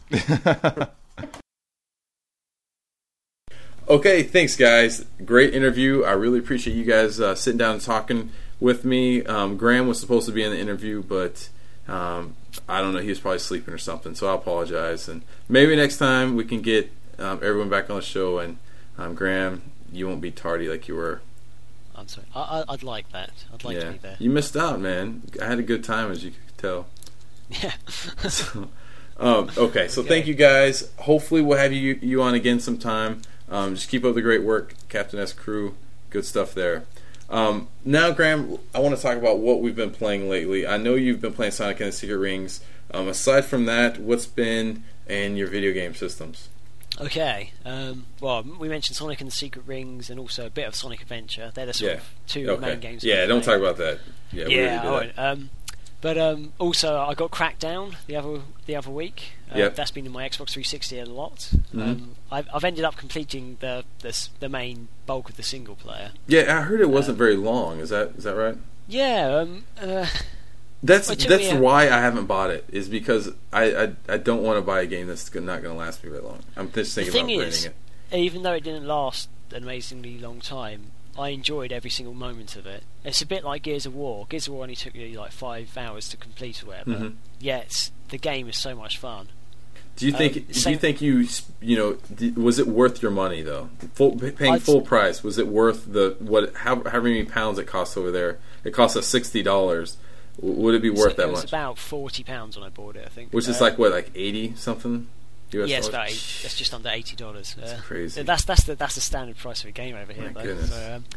Okay, thanks, guys. Great interview. I really appreciate you guys uh, sitting down and talking with me. Um, Graham was supposed to be in the interview, but um, I don't know. He was probably sleeping or something, so I apologize. And maybe next time we can get um, everyone back on the show. And um, Graham, you won't be tardy like you were. I'm sorry. I, I, I'd like that. I'd like to yeah, be there. you missed out, man. I had a good time, as you could tell. Yeah. So, um, okay, so Okay. thank you guys. Hopefully, we'll have you you on again sometime. Um, just keep up the great work, Captain S crew. Good stuff there. Um, now, Graham, I want to talk about what we've been playing lately. I know you've been playing Sonic and the Secret Rings. Um, aside from that, what's been in your video game systems? Okay. Um, well, we mentioned Sonic and the Secret Rings, and also a bit of Sonic Adventure. They're the sort Yeah. of two Okay. main games. Yeah, we've don't talk played. about that. Yeah, we Yeah, already I did won't. that. Um, but um, also, I got Crackdown the other the other week. Uh, Yep. That's been in my Xbox three sixty a lot. Mhm. Um, I've, I've ended up completing the, the s- the main bulk of the single player. Yeah, I heard it wasn't Um, very long. Is that is that right? Yeah. Um, uh, That's Well, it took that's me a- why I haven't bought it. Is because I I, I don't want to buy a game that's not going to last me very long. I'm just the thinking thing about is, renting even though it didn't last an amazingly long time, I enjoyed every single moment of it. It's a bit like Gears of War. Gears of War only took you like five hours to complete or whatever. Mhm. Yet the game is so much fun. it. Do you think Um, do you same- think you you know d- was it worth your money though? Full, paying I'd- full price, was it worth the what? How however many pounds it costs over there? It costs us sixty dollars. Would it be worth So that it was much? about forty pounds when I bought it, I think. Which is Uh, like what, like eighty something? U S yeah, it's dollars? about eight, that's just under eighty dollars. That's crazy. That's that's the that's the standard price for a game over here. My though. goodness. So, um,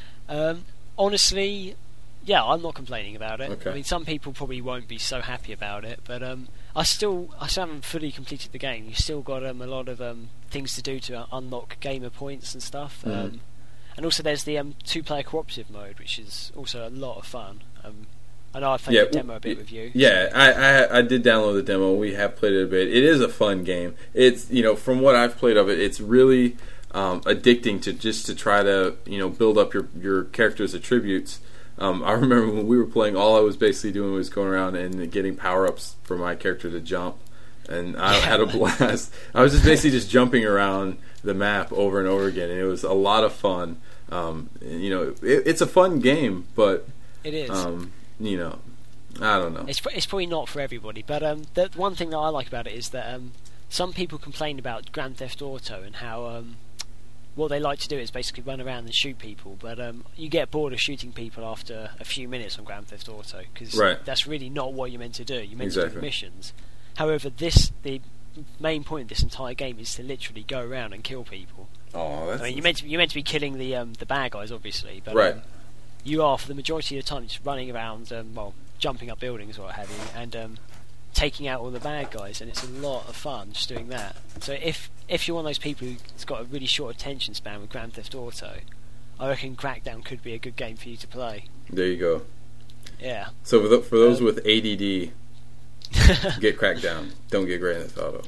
um, honestly, yeah, I'm not complaining about it. Okay. I mean, some people probably won't be so happy about it, but um, I still I still haven't fully completed the game. You still got um, a lot of um, things to do to uh, unlock gamer points and stuff. Mhm. Um, and also, there's the um, two-player cooperative mode, which is also a lot of fun. Um, I know I played Yeah, the demo a bit y- with you. Yeah, I, I I did download the demo. We have played it a bit. It is a fun game. It's you know from what I've played of it, it's really um, addicting to just to try to you know build up your your character's attributes. Um, I remember when we were playing, all I was basically doing was going around and getting power ups for my character to jump, and I had a blast. I was just basically just jumping around the map over and over again, and it was a lot of fun. Um, and, you know, it, it's a fun game, but It is. um, you know, I don't know. It's pr- it's probably not for everybody, but um, the one thing that I like about it is that um, some people complain about Grand Theft Auto and how um, what they like to do is basically run around and shoot people, but um, you get bored of shooting people after a few minutes on Grand Theft Auto because Right. that's really not what you're meant to do. You're meant to Exactly. do missions. However, this the main point of this entire game is to literally go around and kill people. Oh, that's I mean, you're meant to, you're meant to be killing the um, the bad guys, obviously, but Right. um, you are for the majority of the time just running around, um, well, jumping up buildings or what have you, and um, taking out all the bad guys, and it's a lot of fun just doing that. So if if you're one of those people who's got a really short attention span with Grand Theft Auto, I reckon Crackdown could be a good game for you to play. there you go. Yeah. So for, th- for those Um, with A D D, get Crackdown. Don't get Grand Theft Auto.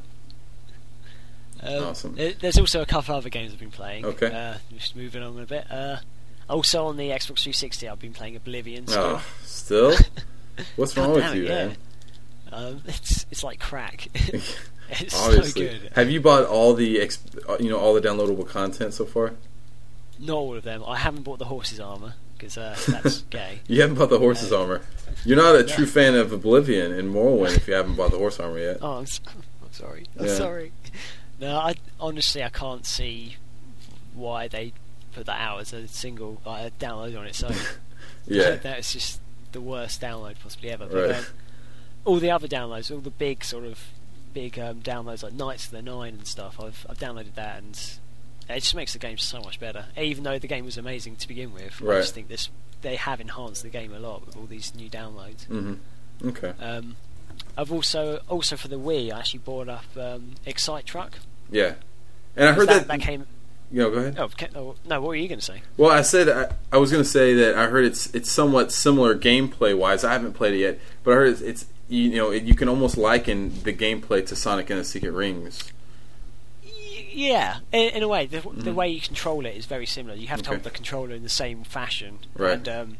Um, Awesome. there- There's also a couple other games I've been playing. Okay. Uh, just moving on a bit. Uh, also on the Xbox three sixty, I've been playing Oblivion. Still. Oh, still? What's wrong God with damn you, it, yeah. man? Um, it's it's like crack. It's Obviously. so good. Have you bought all the ex- you know all the downloadable content so far? Not all of them. I haven't bought the horse's armor because uh, that's gay. You haven't bought the horse's Uh, armor. You're not a no. true fan of Oblivion and Morrowind if you haven't bought the horse armor yet. Oh, I'm, s- I'm sorry. I'm Yeah. sorry. No, I honestly I can't see why they put that out as a single like, a download on its own. Yeah. That is just the worst download possibly ever. Right. But, um, all the other downloads, all the big sort of big um, downloads like Knights of the Nine and stuff, I've I've downloaded that, and it just makes the game so much better. Even though the game was amazing to begin with, Right. I just think this they have enhanced the game a lot with all these new downloads. Mm-hmm. Okay. Um, I've also also for the Wii, I actually bought up um, Excite Truck. Yeah. And I heard that, that. that came. You know, go ahead. Oh, ca- oh, no, what were you going to say? Well, I said I, I was going to say that I heard it's it's somewhat similar gameplay wise. I haven't played it yet, but I heard it's, it's you know it, you can almost liken the gameplay to Sonic and the Secret Rings. Y- Yeah, in, in a way, the, the Mhm. way you control it is very similar. You have to Okay. hold the controller in the same fashion, Right. and um,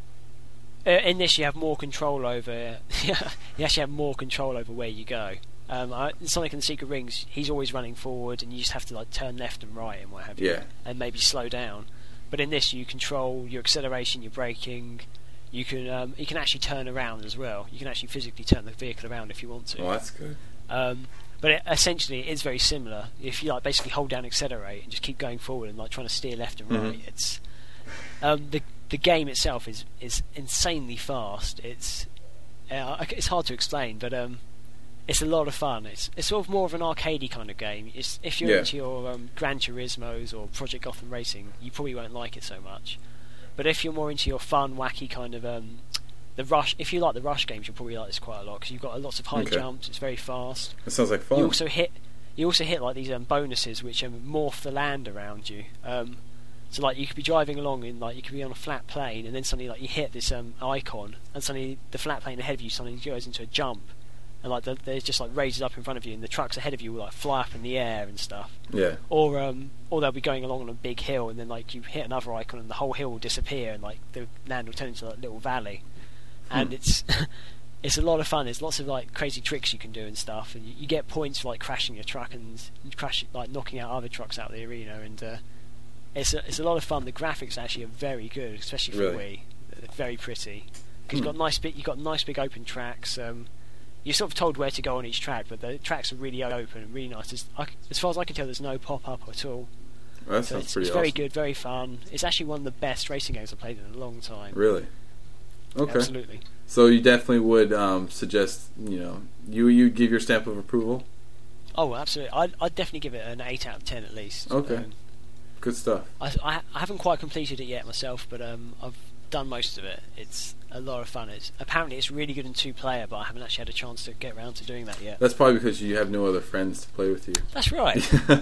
uh, in this you have more control over. You actually have more control over where you go. Um, I, in Sonic and the Secret Rings, he's always running forward, and you just have to like turn left and right and what have you, Yeah. and maybe slow down. But in this, you control your acceleration, your braking. You can um, you can actually turn around as well. You can actually physically turn the vehicle around if you want to. Well, that's good. Um, but it, essentially, it is very similar. If you like, basically hold down accelerate and just keep going forward and like trying to steer left and right. Mhm. It's um, the the game itself is is insanely fast. It's uh, it's hard to explain, but um, it's a lot of fun. It's it's sort of more of an arcadey kind of game. It's, if you're Yeah. into your um, Gran Turismos or Project Gotham Racing, you probably won't like it so much. But if you're more into your fun, wacky kind of um, the rush, if you like the rush games, you'll probably like this quite a lot because you've got lots of high Okay. jumps. It's very fast. That sounds like fun. You also hit, you also hit like these um, bonuses which um, morph the land around you. Um, so like you could be driving along in like you could be on a flat plane and then suddenly like you hit this um, icon and suddenly the flat plane ahead of you suddenly goes into a jump and like the, there's just like raises up in front of you and the trucks ahead of you will like fly up in the air and stuff. Yeah. Or um, or they'll be going along on a big hill and then like you hit another icon and the whole hill will disappear and like the land will turn into like a little valley. And Hmm. it's it's a lot of fun. There's lots of like crazy tricks you can do and stuff, and you, you get points for like crashing your truck and crash like knocking out other trucks out of the arena. And uh, it's a, it's a lot of fun. The graphics actually are very good, especially for Really? Wii. They're very pretty because you've Hmm. got nice big you've got nice big open tracks. Um, you're sort of told where to go on each track, but the tracks are really open and really nice. There's, I, as far as I can tell, there's no pop up at all. Well, that So sounds it's, pretty it's very awesome. good, very fun. It's actually one of the best racing games I've played in a long time. Really? Okay. Absolutely. So you definitely would um, suggest, you know, you you give your stamp of approval. Oh, absolutely. I'd, I'd definitely give it an eight out of ten at least. Okay. Um, Good stuff. I, I, I haven't quite completed it yet myself, but um, I've done most of it. It's a lot of fun. It's apparently it's really good in two player, but I haven't actually had a chance to get around to doing that yet. That's probably because you have no other friends to play with you. That's right.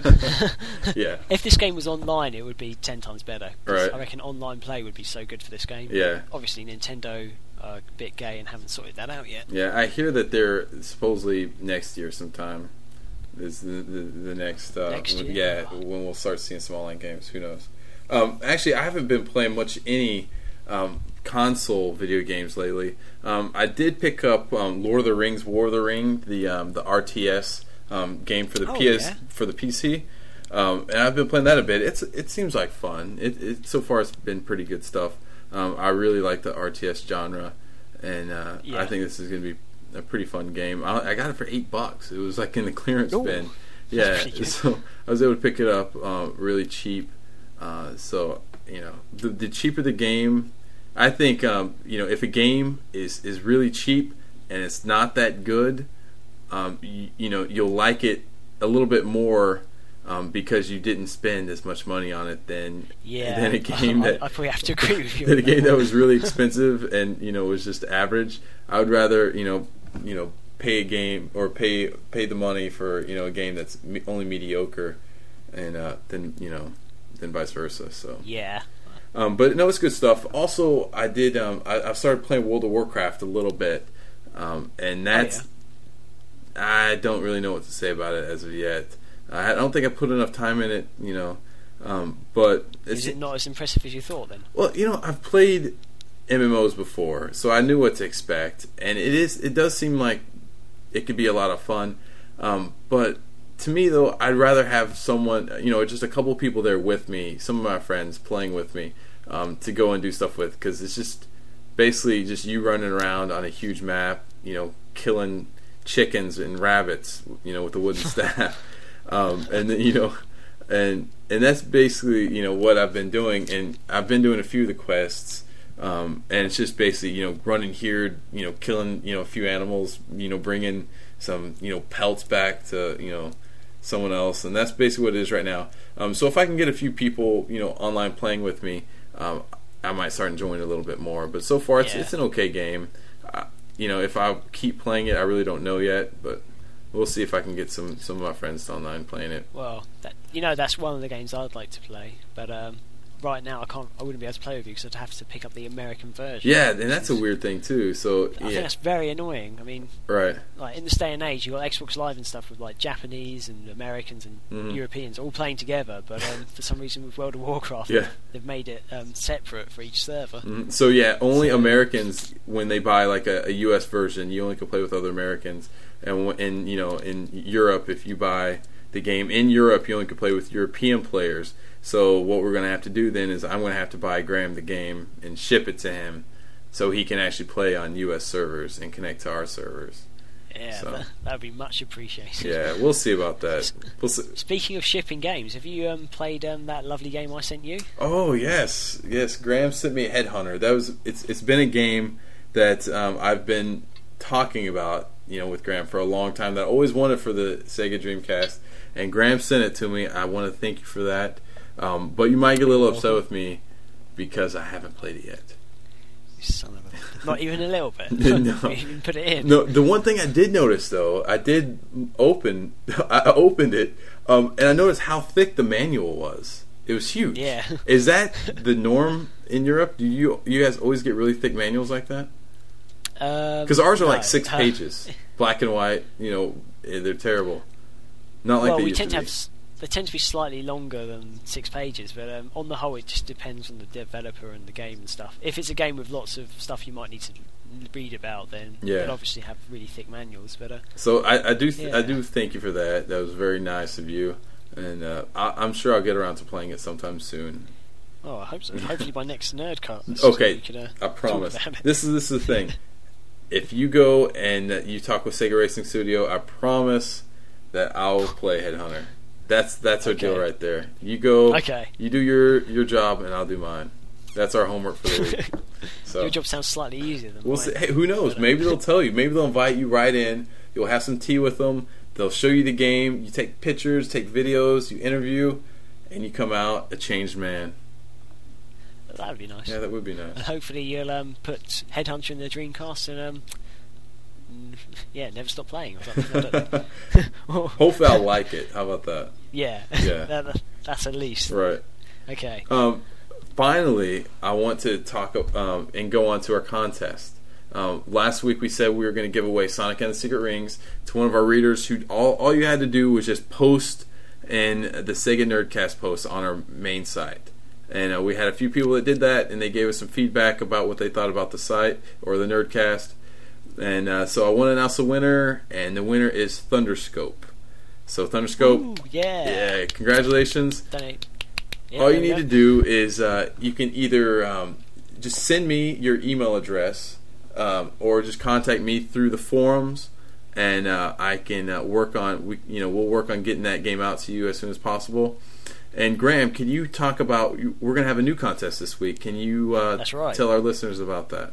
Yeah. If this game was online, it would be ten times better. 'cause Right. I reckon online play would be so good for this game. Yeah. Obviously, Nintendo are a bit gay and haven't sorted that out yet. Yeah, I hear that they're supposedly next year sometime is the the, the next, uh, Next when- year? yeah, when we'll start seeing some online games. Who knows? Um, actually, I haven't been playing much any um, console video games lately. Um, I did pick up um, Lord of the Rings: War of the Ring, the um, the R T S um, game for the Oh, P S yeah. for the P C. Um, and I've been playing that a bit. It's it seems like fun. It, it so far it's been pretty good stuff. Um, I really like the R T S genre, and uh, Yeah. I think this is going to be a pretty fun game. I, I got it for eight bucks. It was like in the clearance Ooh, bin. that's Yeah, pretty good. so I was able to pick it up uh, really cheap. Uh, so you know, the, the cheaper the game, I think um, you know if a game is is really cheap and it's not that good, um, you, you know you'll like it a little bit more. Um, because you didn't spend as much money on it than Yeah. than a game I, that I probably have to agree with you. than a on game that that one. was really expensive and you know was just average. I would rather you know you know pay a game or pay pay the money for you know a game that's me- only mediocre, and uh, than you know than vice versa. So Yeah. um, but no, it's good stuff. Also, I did um, I, I've started playing World of Warcraft a little bit, um, and that's I don't really know what to say about it as of yet. I don't think I put enough time in it, you know. Um, but it's, Is it not as impressive as you thought then? well, you know, I've played M M Os before, so I knew what to expect, and it is it does seem like it could be a lot of fun. Um, but to me, though, I'd rather have someone, you know, just a couple of people there with me, some of my friends playing with me, um, to go and do stuff with, because it's just basically just you running around on a huge map, you know, killing chickens and rabbits, you know, with a wooden staff, um, and then, you know, and and that's basically, you know, what I've been doing, and I've been doing a few of the quests, um, and it's just basically, you know, running here, you know, killing, you know, a few animals, you know, bringing some, you know, pelts back to, you know, someone else, and that's basically what it is right now. Um, so if I can get a few people, you know, online playing with me, um, I might start enjoying it a little bit more. But so far, it's Yeah. it's an okay game. Uh, you know, if I keep playing it, I really don't know yet, but we'll see if I can get some some of my friends online playing it. Well, that, you know, that's one of the games I'd like to play, but um, right now I can't. I wouldn't be able to play with you because I'd have to pick up the American version. Yeah, and that's a weird thing too. So I think yeah, that's very annoying. I mean, right. like in this day and age, you got Xbox Live and stuff with like Japanese and Americans and Mhm. Europeans all playing together, but um, for some reason with World of Warcraft, Yeah. they've made it um, separate for each server. Mhm. So yeah, only So- Americans, when they buy like a, a U S version, you only can play with other Americans. And w- and you know, in Europe, if you buy the game in Europe, you only can play with European players. So what we're going to have to do then is I'm going to have to buy Graham the game and ship it to him, so he can actually play on U S servers and connect to our servers. Yeah, So- that would be much appreciated. Yeah, we'll see about that. We'll see. Speaking of shipping games, have you um, played um, that lovely game I sent you? Oh yes, yes. Graham sent me Headhunter. That was it's. It's been a game that um, I've been talking about, you know, with Graham for a long time. That I always wanted for the Sega Dreamcast, and Graham sent it to me. I want to thank you for that. Um, but you might get a little upset with me because I haven't played it yet. You son of a... Not even a little bit. No. You even put it in. No, the one thing I did notice though, I did open, I opened it, um, and I noticed how thick the manual was. It was huge. Yeah. Is that the norm in Europe? Do you you guys always get really thick manuals like that? Because Um, ours are no. like six Uh, pages, black and white. You know, eh, they're terrible. Not like well, they we used tend to to be. have. s- They tend to be slightly longer than six pages, but um, on the whole, it just depends on the developer and the game and stuff. If it's a game with lots of stuff you might need to read about, then Yeah. they'll obviously have really thick manuals. But uh, So I, I do th- I Yeah. do thank you for that. That was very nice of you, and uh, I, I'm sure I'll get around to playing it sometime soon. oh, I hope so. Hopefully by next Nerdcast. Okay, we could, uh, I promise. talk about it. This is this is the thing. If you go and uh, you talk with Sega Racing Studio, I promise that I'll play Headhunter. That's that's our deal Okay. right there. You go, Okay. you do your your job, and I'll do mine. That's our homework for the week. So Your job sounds slightly easier than we'll mine. see. Hey, who knows? Maybe they'll tell you. Maybe they'll invite you right in. You'll have some tea with them. They'll show you the game. You take pictures, take videos, you interview, and you come out a changed man. That would be nice. Yeah, that would be nice. And hopefully you'll um, put Headhunter in the Dreamcast and um, mm, yeah, never stop playing or something. I don't know. Hopefully, I'll like it. How about that? Yeah, Yeah. that, that- that's at least. Right. Okay. Um, finally, I want to talk um, and go on to our contest. Um, last week we said we were going to give away Sonic and the Secret Rings to one of our readers who all, all you had to do was just post in the Sega Nerdcast post on our main site. And uh, we had a few people that did that, and they gave us some feedback about what they thought about the site or the Nerdcast. And uh, so I want to announce the winner, and the winner is Thunderscope. So Thunderscope, Ooh, yeah. yeah, congratulations. Don't it? Yeah, All you there we need to do is uh, you can either um, just send me your email address um, or just contact me through the forums, and uh, I can uh, work on we you know we'll work on getting that game out to you as soon as possible. And Graham, can you talk about we're going to have a new contest this week? Can you uh, That's right. tell our listeners about that?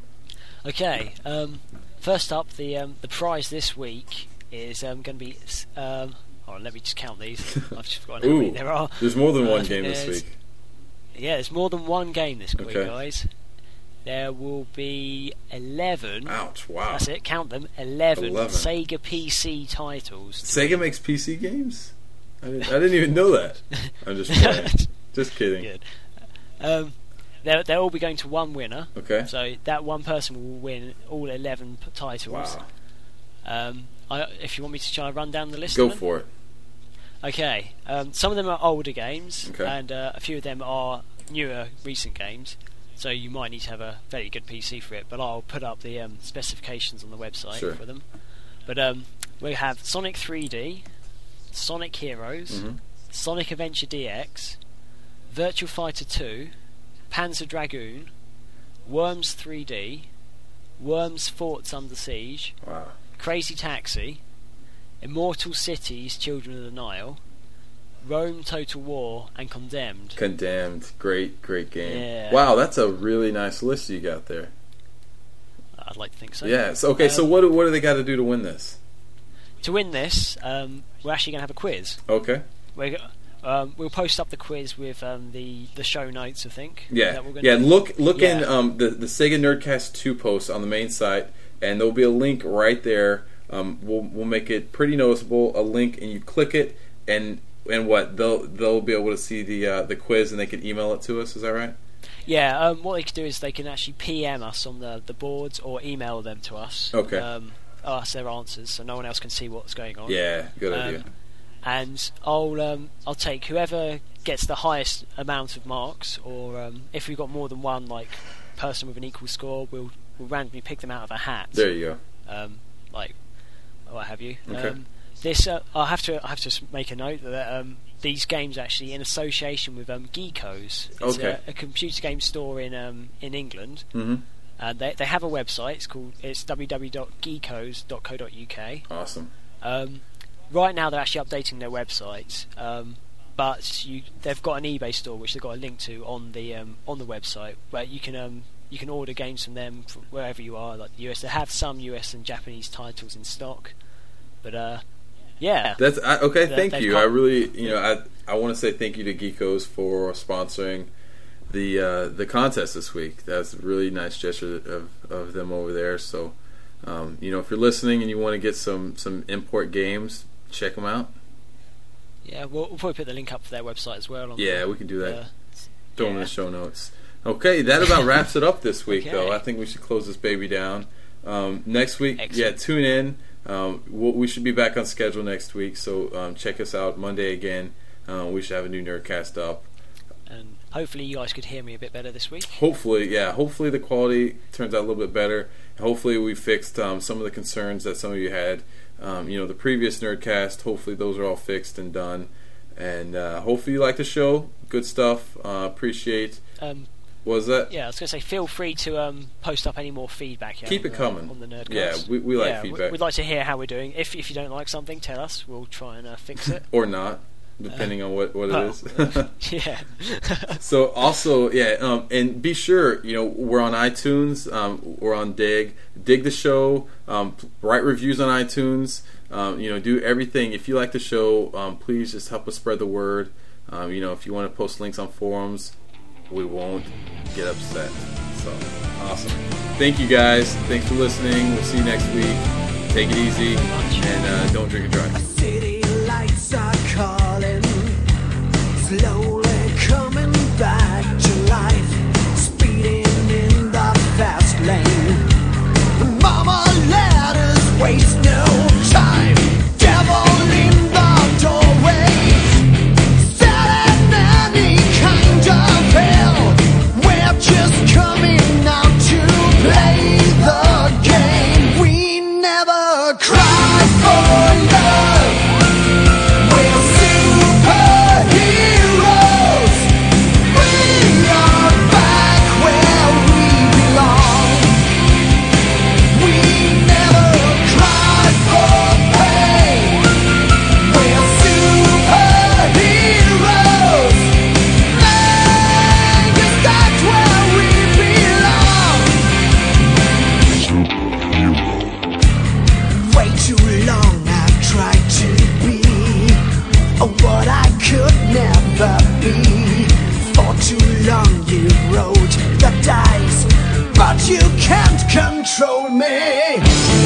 Okay. Um, first up, the um, the prize this week is um, going to be. Um, oh, let me just count these. I've just forgotten how many Ooh, there are. there's more than Uh, one game this there's- week. Yeah, there's more than one game this week, Okay. guys. There will be eleven. Ouch! Wow. That's it. Count them. Eleven, eleven. Sega P C titles. to Sega makes P C games? I didn't, I didn't even know that. I'm just playing. Just kidding. Good. Um, they'll, they'll all be going to one winner. Okay. So that one person will win all eleven p- titles. Wow. Um, I, if you want me to try and run down the list, Go of them? for it. Okay. Um, some of them are older games, Okay. and uh, a few of them are newer, recent games. So you might need to have a very good P C for it. But I'll put up the um, specifications on the website Sure. for them. But um, we have Sonic three D, Sonic Heroes, Mhm. Sonic Adventure D X, Virtua Fighter two, Panzer Dragoon, Worms three D, Worms Forts Under Siege, Wow. Crazy Taxi, Immortal Cities Children of the Nile, Rome Total War, and Condemned. Condemned. Great, great game. Yeah. Wow, that's a really nice list you got there. I'd like to think so. Yes. Okay, so Um, what do, what do they got to do to win this? To win this, um, we're actually going to have a quiz. Okay. We're, go- um, we'll post up the quiz with um, the, the show notes, I think. Is Yeah. that what we're Yeah, gonna do? look look in Yeah. um, the, the Sega Nerdcast two post on the main site, and there'll be a link right there. Um, we'll, we'll make it pretty noticeable, a link, and you click it, and and what? They'll they'll be able to see the uh, the quiz, and they can email it to us, is that right? Yeah, um, what they can do is they can actually P M us on the, the boards or email them to us. Okay. Um, us their answers, so no one else can see what's going on. Yeah, good Um, idea. And I'll um, I'll take whoever gets the highest amount of marks, or um, if we've got more than one like person with an equal score, we'll we'll randomly pick them out of a hat. There you go. Um, like what have you? Okay. Um, this uh, I have to I have to s- make a note that um, these games are actually in association with um, Geekos. It's Okay. a, a computer game store in um, in England. Mm-hmm. And they they have a website. It's called it's w w w dot geekos dot co dot u k. Awesome. Um, right now they're actually updating their website, um, but you they've got an eBay store which they've got a link to on the um, on the website where you can um, you can order games from them from wherever you are, like the U S. They have some U S and Japanese titles in stock, but uh, yeah, That's I, okay. They- Thank they've you. come- I really, you know, I I want to say thank you to Geekos for sponsoring the uh, the contest this week. That's a really nice gesture of, of them over there. So, um, you know, if you're listening and you want to get some some import games, check them out. yeah. We'll, we'll probably put the link up for their website as well. On Yeah, the, we can do that. uh, Throw them in yeah. the show notes. Okay, that about wraps it up this week, Okay. though. I think we should close this baby down. Um, next week, Excellent. yeah, tune in. Um, we'll, we should be back on schedule next week, so um, check us out Monday again. Uh, we should have a new Nerdcast up. And hopefully you guys could hear me a bit better this week. Hopefully, yeah, hopefully the quality turns out a little bit better. Hopefully we fixed um, some of the concerns that some of you had. Um, you know, the previous Nerdcast, hopefully those are all fixed and done. And uh, hopefully you like the show. Good stuff. Uh, appreciate. Um, What was that? Yeah, I was going to say, feel free to um, post up any more feedback. Here Keep on it the, coming. on the Nerdcast. Yeah, we- we like Yeah, feedback. We'd like to hear how we're doing. If if you don't like something, tell us. We'll try and uh, fix it. Or not, depending on what, what it well, is. yeah. So also, yeah, um, and be sure, you know, we're on iTunes, um, we're on Dig, dig the show, um, write reviews on iTunes, um, you know, do everything. If you like the show, um, please just help us spread the word. Um, you know, if you want to post links on forums, we won't get upset. So awesome! Thank you guys. Thanks for listening. We'll see you next week. Take it easy and uh, don't drink and drive. City lights are calling, slowly coming back to life, speeding in the fast lane. Mama, let us waste no time. Devil in the doorway, setting any kind of hell. We're just coming out to play the game. We never cry for love. We're superheroes. We are back where we belong. We never cry for pain. We're superheroes. Man, 'cause that's where we belong. Way too long I've tried to be what I could never be. For too long you rolled the dice, but you can't control me.